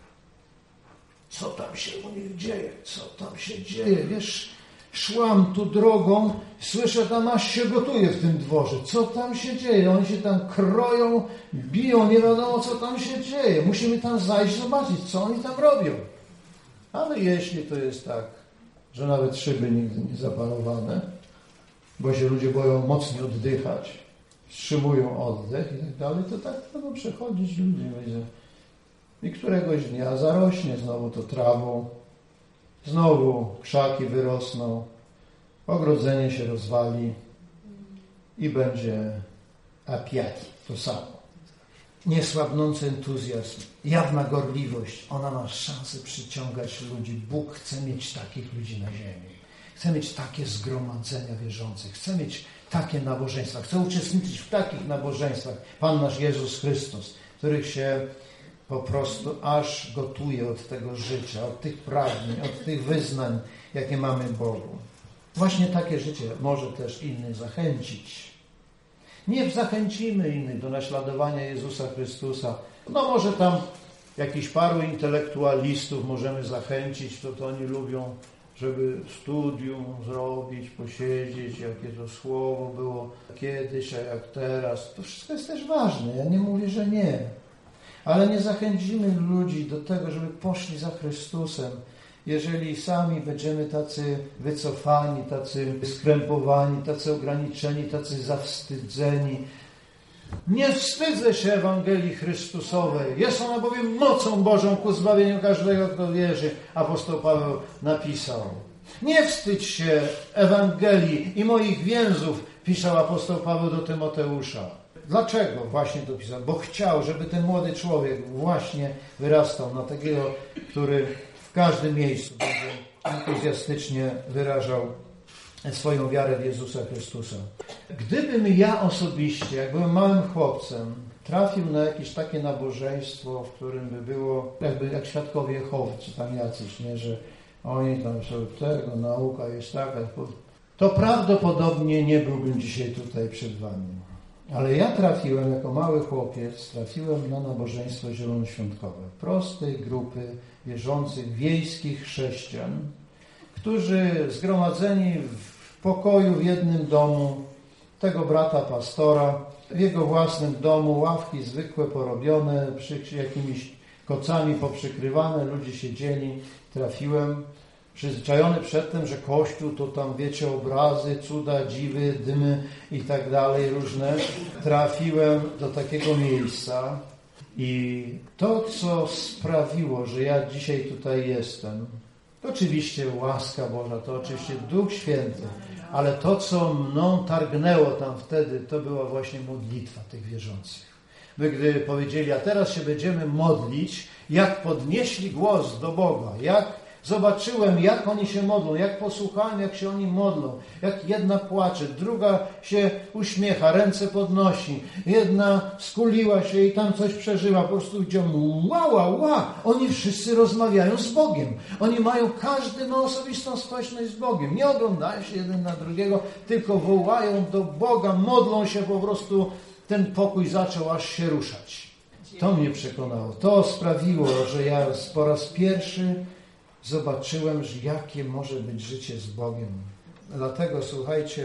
Co tam się u nich dzieje? Co tam się dzieje? Wiesz, szłam tu drogą, słyszę, tam aż się gotuje w tym dworze. Co tam się dzieje? Oni się tam kroją, biją, nie wiadomo, co tam się dzieje. Musimy tam zajść, zobaczyć, co oni tam robią. Ale jeśli to jest tak, że nawet szyby nigdy nie zapalowane, bo się ludzie boją mocniej oddychać, wstrzymują oddech i tak dalej, to tak będą przechodzić ludzie. I któregoś dnia zarośnie znowu to trawą, znowu krzaki wyrosną, ogrodzenie się rozwali i będzie apiati, to samo. Niesłabnący entuzjazm, jawna gorliwość, ona ma szansę przyciągać ludzi. Bóg chce mieć takich ludzi na ziemi. Chce mieć takie zgromadzenia wierzących, chce mieć takie nabożeństwa, chce uczestniczyć w takich nabożeństwach. Pan nasz Jezus Chrystus, których się po prostu aż gotuje od tego życia, od tych pragnień, od tych wyznań, jakie mamy Bogu. Właśnie takie życie może też innych zachęcić. Nie zachęcimy innych do naśladowania Jezusa Chrystusa. No może tam jakichś paru intelektualistów możemy zachęcić, to, to oni lubią, żeby studium zrobić, posiedzieć, jakie to słowo było kiedyś, a jak teraz. To wszystko jest też ważne, ja nie mówię, że nie. Ale nie zachęcimy ludzi do tego, żeby poszli za Chrystusem, jeżeli sami będziemy tacy wycofani, tacy skrępowani, tacy ograniczeni, tacy zawstydzeni. Nie wstydzę się Ewangelii Chrystusowej. Jest ona bowiem mocą Bożą ku zbawieniu każdego, kto wierzy. Apostoł Paweł napisał. Nie wstydź się Ewangelii i moich więzów, pisał apostoł Paweł do Tymoteusza. Dlaczego właśnie to pisał? Bo chciał, żeby ten młody człowiek właśnie wyrastał na takiego, który w każdym miejscu będzie entuzjastycznie wyrażał swoją wiarę w Jezusa Chrystusa. Gdybym ja osobiście, jak byłem małym chłopcem, trafił na jakieś takie nabożeństwo, w którym by było, jakby jak świadkowie Jehowy, czy tam jacyś, nie, że oni tam są tego, nauka jest taka, to prawdopodobnie nie byłbym dzisiaj tutaj przed wami. Ale ja trafiłem, jako mały chłopiec, trafiłem na nabożeństwo zielonoświątkowe. Prostej grupy wierzących, wiejskich chrześcijan, którzy zgromadzeni w pokoju w jednym domu tego brata pastora, w jego własnym domu, ławki zwykłe porobione, przy jakimiś kocami poprzykrywane, ludzie siedzieli, trafiłem, przyzwyczajony przedtem, że Kościół to tam, wiecie, obrazy, cuda, dziwy, dymy i tak dalej, różne. Trafiłem do takiego miejsca i to, co sprawiło, że ja dzisiaj tutaj jestem, to oczywiście łaska Boża, to oczywiście Duch Święty, ale to, co mną targnęło tam wtedy, to była właśnie modlitwa tych wierzących. My, gdy powiedzieli, a teraz się będziemy modlić, jak podnieśli głos do Boga, jak zobaczyłem, jak oni się modlą, jak posłuchałem, jak się oni modlą, jak jedna płacze, druga się uśmiecha, ręce podnosi, jedna skuliła się i tam coś przeżyła, po prostu widziałem, wow, wow, wow, oni wszyscy rozmawiają z Bogiem. Oni mają, każdy ma osobistą społeczność z Bogiem. Nie oglądają się jeden na drugiego, tylko wołają do Boga, modlą się po prostu, ten pokój zaczął aż się ruszać. To mnie przekonało. To sprawiło, że ja po raz pierwszy zobaczyłem, że jakie może być życie z Bogiem. Dlatego, słuchajcie,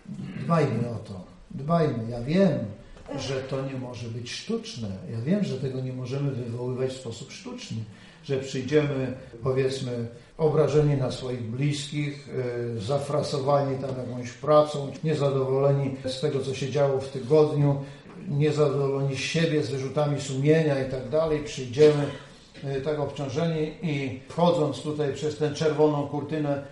dbajmy o to. Dbajmy. Ja wiem, że to nie może być sztuczne. Ja wiem, że tego nie możemy wywoływać w sposób sztuczny. Że przyjdziemy, powiedzmy, obrażeni na swoich bliskich, yy, zafrasowani tam jakąś pracą, niezadowoleni z tego, co się działo w tygodniu, niezadowoleni z siebie, z wyrzutami sumienia i tak dalej, przyjdziemy tak obciążeni i wchodząc tutaj przez tę czerwoną kurtynę,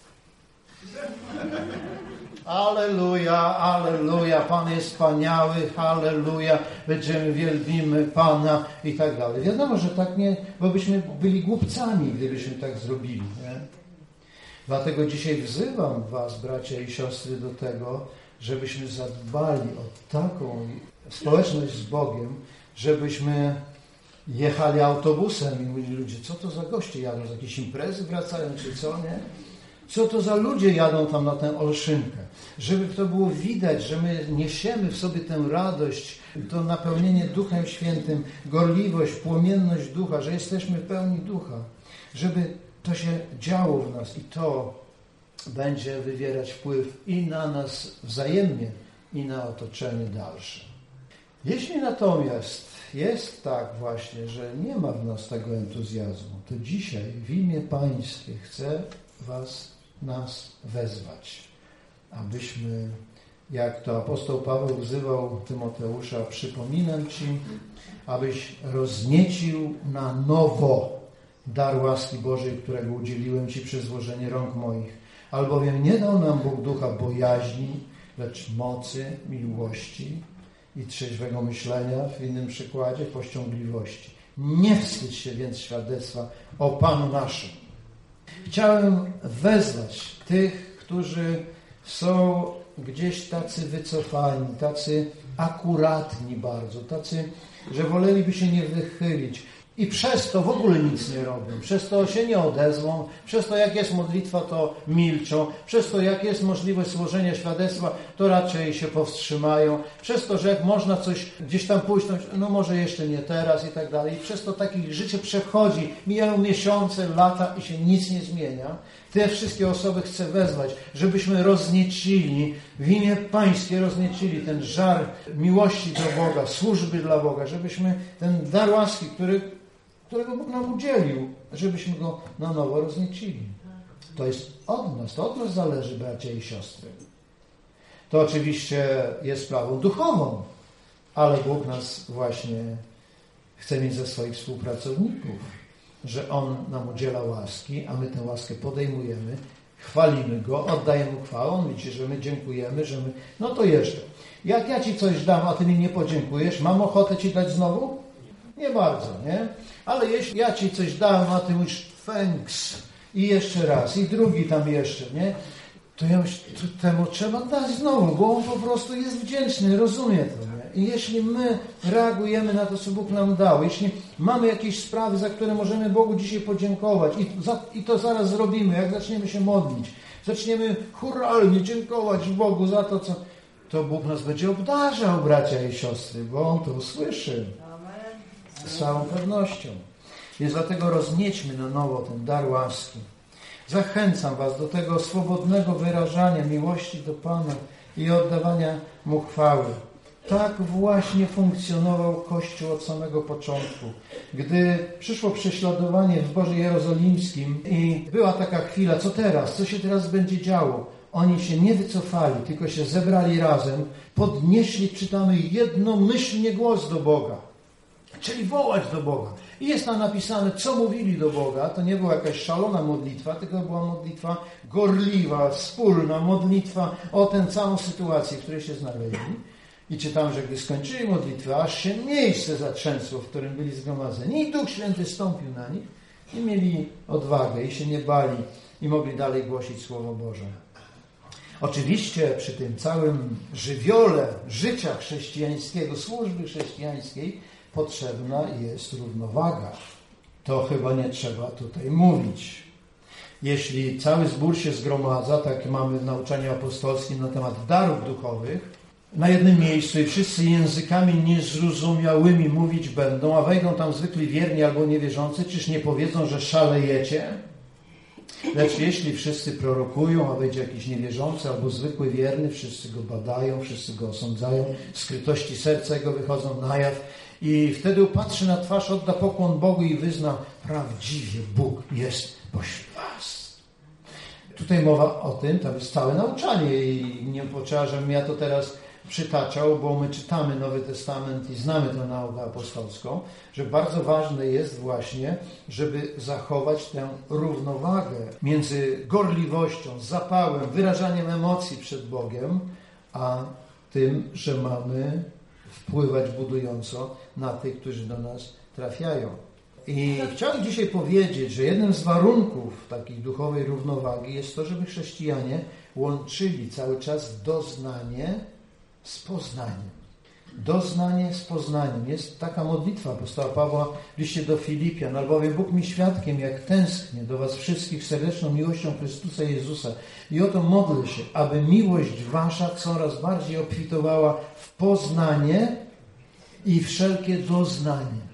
Alleluja, alleluja, Pan jest wspaniały, halleluja, będziemy wielbimy Pana i tak dalej. Wiadomo, że tak nie, bo byśmy byli głupcami, gdybyśmy tak zrobili. Nie? Dlatego dzisiaj wzywam was, bracia i siostry, do tego, żebyśmy zadbali o taką społeczność z Bogiem, żebyśmy jechali autobusem i mówili ludzie, co to za goście jadą, z jakiejś imprezy wracają, czy co, nie? Co to za ludzie jadą tam na tę olszynkę? Żeby to było widać, że my niesiemy w sobie tę radość, to napełnienie Duchem Świętym, gorliwość, płomienność ducha, że jesteśmy w pełni ducha. Żeby to się działo w nas i to będzie wywierać wpływ i na nas wzajemnie, i na otoczenie dalsze. Jeśli natomiast jest tak właśnie, że nie ma w nas tego entuzjazmu, to dzisiaj w imię Pańskie chcę was, nas wezwać, abyśmy, jak to apostoł Paweł wzywał Tymoteusza, przypominam Ci, abyś rozniecił na nowo dar łaski Bożej, którego udzieliłem Ci przez złożenie rąk moich. Albowiem nie dał nam Bóg ducha bojaźni, lecz mocy, miłości i trzeźwego myślenia, w innym przykładzie powściągliwości. Nie wstydź się więc świadectwa o Panu naszym. Chciałem wezwać tych, którzy są gdzieś tacy wycofani, tacy akuratni bardzo, tacy, że woleliby się nie wychylić i przez to w ogóle nic nie robią, przez to się nie odezwą, przez to jak jest modlitwa, to milczą, przez to jak jest możliwość złożenia świadectwa, to raczej się powstrzymają, przez to, że jak można coś gdzieś tam pójść, to no może jeszcze nie teraz i tak dalej, i przez to takie życie przechodzi, mijają miesiące, lata i się nic nie zmienia. Te wszystkie osoby chcę wezwać, żebyśmy rozniecili, w imię Pańskie rozniecili ten żar miłości do Boga, służby dla Boga, żebyśmy ten dar łaski, który, którego Bóg nam udzielił, żebyśmy go na nowo rozniecili. To jest od nas, to od nas zależy, bracia i siostry. To oczywiście jest sprawą duchową, ale Bóg nas właśnie chce mieć ze swoich współpracowników, że On nam udziela łaski, a my tę łaskę podejmujemy, chwalimy Go, oddajemy Mu chwałę, On widzi, że my dziękujemy, że my... No to jeszcze. Jak ja Ci coś dam, a Ty mi nie podziękujesz, mam ochotę Ci dać znowu? Nie bardzo, nie? Ale jeśli ja Ci coś dałem, a Ty mówisz thanks i jeszcze raz, i drugi tam jeszcze, nie? To ja myślę, to temu trzeba dać znowu, bo on po prostu jest wdzięczny, rozumie to, nie? I jeśli my reagujemy na to, co Bóg nam dał, jeśli mamy jakieś sprawy, za które możemy Bogu dzisiaj podziękować i, za, i to zaraz zrobimy, jak zaczniemy się modlić, zaczniemy churalnie dziękować Bogu za to, co... to Bóg nas będzie obdarzał, bracia i siostry, bo On to usłyszy. Z całą pewnością. Więc dlatego rozniećmy na nowo ten dar łaski. Zachęcam was do tego swobodnego wyrażania miłości do Pana i oddawania Mu chwały. Tak właśnie funkcjonował Kościół od samego początku. Gdy przyszło prześladowanie w Zborze Jerozolimskim i była taka chwila, co teraz? Co się teraz będzie działo? Oni się nie wycofali, tylko się zebrali razem, podnieśli, czytamy, jednomyślnie głos do Boga. Czyli wołać do Boga. I jest tam napisane, co mówili do Boga. To nie była jakaś szalona modlitwa, tylko była modlitwa gorliwa, wspólna modlitwa o tę całą sytuację, w której się znaleźli. I czytam, że gdy skończyli modlitwę, aż się miejsce zatrzęsło, w którym byli zgromadzeni. I Duch Święty stąpił na nich i mieli odwagę i się nie bali i mogli dalej głosić Słowo Boże. Oczywiście przy tym całym żywiole życia chrześcijańskiego, służby chrześcijańskiej potrzebna jest równowaga. To chyba nie trzeba tutaj mówić. Jeśli cały zbór się zgromadza, tak mamy w nauczaniu apostolskim na temat darów duchowych, na jednym miejscu i wszyscy językami niezrozumiałymi mówić będą, a wejdą tam zwykli wierni albo niewierzący, czyż nie powiedzą, że szalejecie? Lecz jeśli wszyscy prorokują, a wejdzie jakiś niewierzący albo zwykły wierny, wszyscy go badają, wszyscy go osądzają, skrytości serca jego wychodzą na jaw i wtedy upatrzy na twarz, odda pokłon Bogu i wyzna, prawdziwie Bóg jest pośród was. Tutaj mowa o tym, to jest całe nauczanie i nie potrzeba, żebym ja to teraz przytaczał, bo my czytamy Nowy Testament i znamy tę naukę apostolską, że bardzo ważne jest właśnie, żeby zachować tę równowagę między gorliwością, zapałem, wyrażaniem emocji przed Bogiem, a tym, że mamy wpływać budująco na tych, którzy do nas trafiają. I chciałem dzisiaj powiedzieć, że jednym z warunków takiej duchowej równowagi jest to, żeby chrześcijanie łączyli cały czas doznanie z poznaniem. Doznanie z poznaniem. Jest taka modlitwa apostoła Pawła w liście do Filipian, albowiem Bóg mi świadkiem, jak tęsknię do was wszystkich serdeczną miłością Chrystusa Jezusa. I oto modlę się, aby miłość wasza coraz bardziej obfitowała w poznanie i wszelkie doznanie.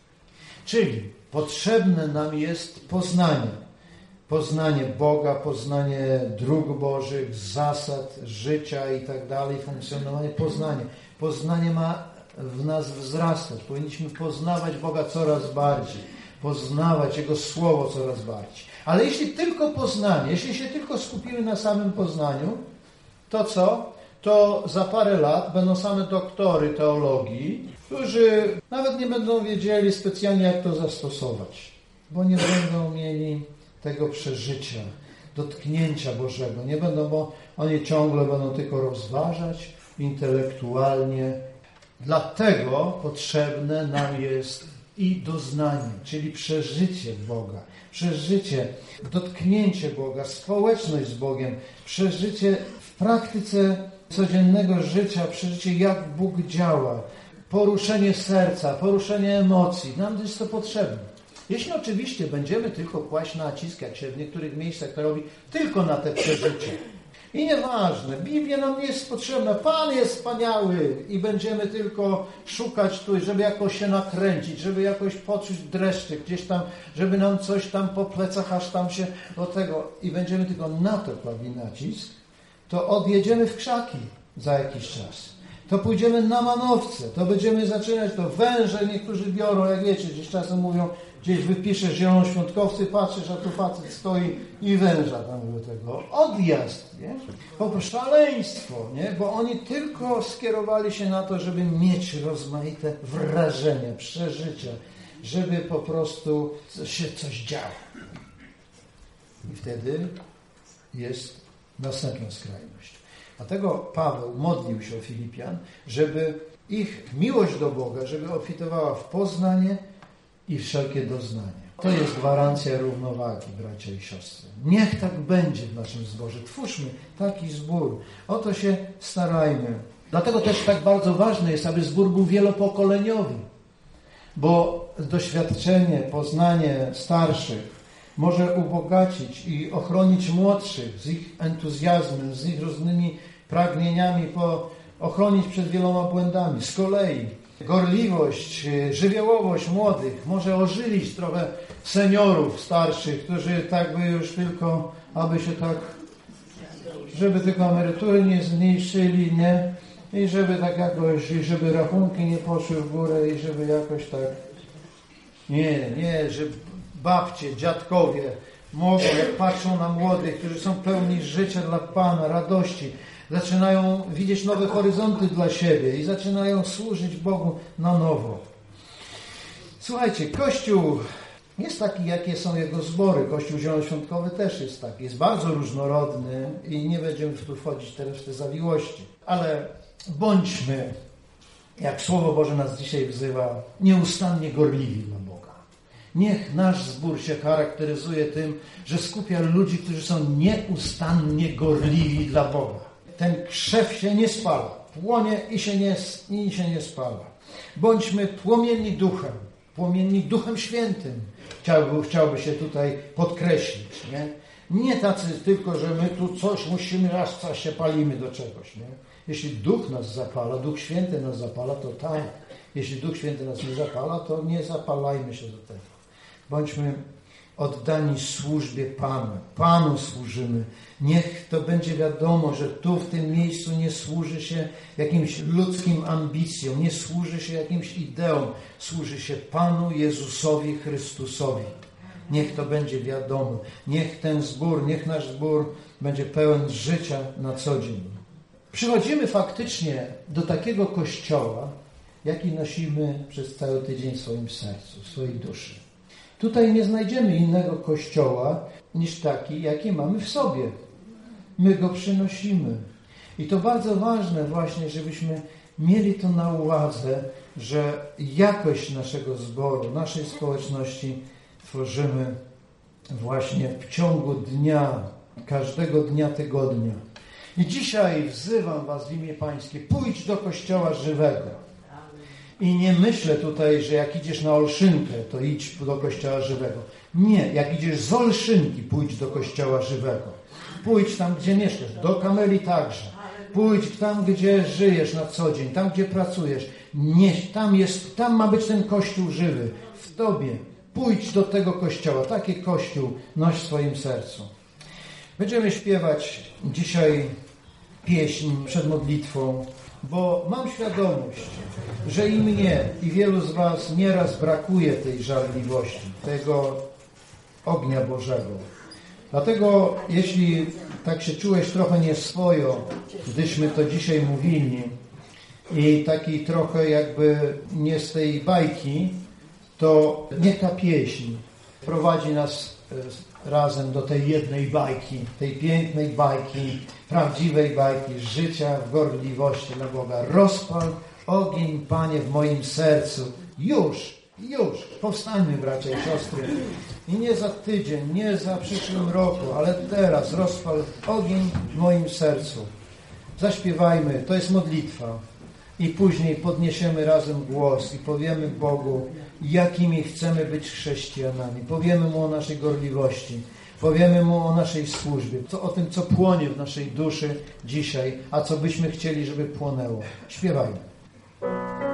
Czyli potrzebne nam jest poznanie. Poznanie Boga, poznanie dróg Bożych, zasad życia i tak dalej, funkcjonowanie, poznanie. Poznanie ma w nas wzrastać. Powinniśmy poznawać Boga coraz bardziej, poznawać Jego Słowo coraz bardziej. Ale jeśli tylko poznanie, jeśli się tylko skupimy na samym poznaniu, to co? To za parę lat będą same doktory teologii, którzy nawet nie będą wiedzieli specjalnie, jak to zastosować, bo nie będą mieli tego przeżycia, dotknięcia Bożego. Nie będą, bo oni ciągle będą tylko rozważać intelektualnie. Dlatego potrzebne nam jest i doznanie, czyli przeżycie Boga, przeżycie, dotknięcie Boga, społeczność z Bogiem, przeżycie w praktyce codziennego życia, przeżycie, jak Bóg działa, poruszenie serca, poruszenie emocji. Nam jest to potrzebne. Jeśli oczywiście będziemy tylko kłaść nacisk, jak się w niektórych miejscach to robi, tylko na te przeżycie. I nieważne, Biblia nam nie jest potrzebna, Pan jest wspaniały i będziemy tylko szukać tu, żeby jakoś się nakręcić, żeby jakoś poczuć dreszczyk gdzieś tam, żeby nam coś tam po plecach, aż tam się do tego i będziemy tylko na to kładli nacisk, to odjedziemy w krzaki za jakiś czas. To pójdziemy na manowce, to będziemy zaczynać, to węże niektórzy biorą, jak wiecie, gdzieś czasem mówią, gdzieś wypiszesz zielonoświątkowcy, patrzysz, a tu facet stoi i węża tam do tego. Odjazd, nie? Po prostu szaleństwo, nie? Bo oni tylko skierowali się na to, żeby mieć rozmaite wrażenia, przeżycia, żeby po prostu się coś działo. I wtedy jest następna skrajność. Dlatego Paweł modlił się o Filipian, żeby ich miłość do Boga, żeby obfitowała w poznanie i wszelkie doznanie. To jest gwarancja równowagi, bracia i siostry. Niech tak będzie w naszym zborze. Twórzmy taki zbór. O to się starajmy. Dlatego też tak bardzo ważne jest, aby zbór był wielopokoleniowy. Bo doświadczenie, poznanie starszych może ubogacić i ochronić młodszych z ich entuzjazmem, z ich różnymi pragnieniami, po, ochronić przed wieloma błędami. Z kolei gorliwość, żywiołowość młodych może ożywić trochę seniorów starszych, którzy tak by już tylko, aby się tak, żeby tylko emerytury nie zmniejszyli, nie? I żeby tak jakoś, i żeby rachunki nie poszły w górę i żeby jakoś tak, nie, nie, że babcie, dziadkowie mogą, jak patrzą na młodych, którzy są pełni życia dla Pana, radości, zaczynają widzieć nowe horyzonty dla siebie i zaczynają służyć Bogu na nowo. Słuchajcie, Kościół jest taki, jakie są jego zbory. Kościół zielonoświątkowy też jest taki. Jest bardzo różnorodny i nie będziemy tu wchodzić teraz w te zawiłości. Ale bądźmy, jak Słowo Boże nas dzisiaj wzywa, nieustannie gorliwi dla Boga. Niech nasz zbór się charakteryzuje tym, że skupia ludzi, którzy są nieustannie gorliwi dla Boga. Ten krzew się nie spala, płonie i się nie, i się nie spala. Bądźmy płomienni duchem, płomienni Duchem Świętym. Chciałby, chciałby się tutaj podkreślić, nie? Nie tacy tylko, że my tu coś musimy, aż coś się palimy do czegoś, nie? Jeśli Duch nas zapala, Duch Święty nas zapala, to tak. Jeśli Duch Święty nas nie zapala, to nie zapalajmy się do tego. Bądźmy oddani służbie Panu. Panu służymy. Niech to będzie wiadomo, że tu w tym miejscu nie służy się jakimś ludzkim ambicjom, nie służy się jakimś ideom, służy się Panu Jezusowi Chrystusowi. Niech to będzie wiadomo. Niech ten zbór, niech nasz zbór będzie pełen życia na co dzień. przychodzimy faktycznie do takiego kościoła, jaki nosimy przez cały tydzień w swoim sercu, w swojej duszy. Tutaj nie znajdziemy innego kościoła niż taki, jaki mamy w sobie. My go przynosimy. I to bardzo ważne właśnie, żebyśmy mieli to na uwadze, że jakość naszego zboru, naszej społeczności tworzymy właśnie w ciągu dnia, każdego dnia tygodnia. I dzisiaj wzywam was w imię Pańskie, pójdź do Kościoła żywego. I nie myślę tutaj, że jak idziesz na Olszynkę, to idź do Kościoła żywego. Nie, jak idziesz z Olszynki, pójdź do Kościoła żywego. Pójdź tam, gdzie mieszkasz, do Kameli także. Pójdź tam, gdzie żyjesz na co dzień, tam, gdzie pracujesz. Nie, tam jest, tam ma być ten Kościół żywy, w tobie. Pójdź do tego Kościoła, taki Kościół noś w swoim sercu. Będziemy śpiewać dzisiaj pieśń przed modlitwą, bo mam świadomość, że i mnie, i wielu z was nieraz brakuje tej żarliwości, tego ognia Bożego. Dlatego, jeśli tak się czułeś trochę nieswojo, gdyśmy to dzisiaj mówili i taki trochę jakby nie z tej bajki, to niech ta pieśń prowadzi nas razem do tej jednej bajki, tej pięknej bajki, prawdziwej bajki życia w gorliwości dla Boga. Rozpal ogień, Panie, w moim sercu. Już, już. Powstańmy, bracia i siostry. I nie za tydzień, nie za przyszłym roku, ale teraz rozpal ogień w moim sercu. Zaśpiewajmy, to jest modlitwa. I później podniesiemy razem głos i powiemy Bogu, jakimi chcemy być chrześcijanami. Powiemy Mu o naszej gorliwości. Powiemy Mu o naszej służbie. Co, o tym, co płonie w naszej duszy dzisiaj, a co byśmy chcieli, żeby płonęło. Śpiewajmy.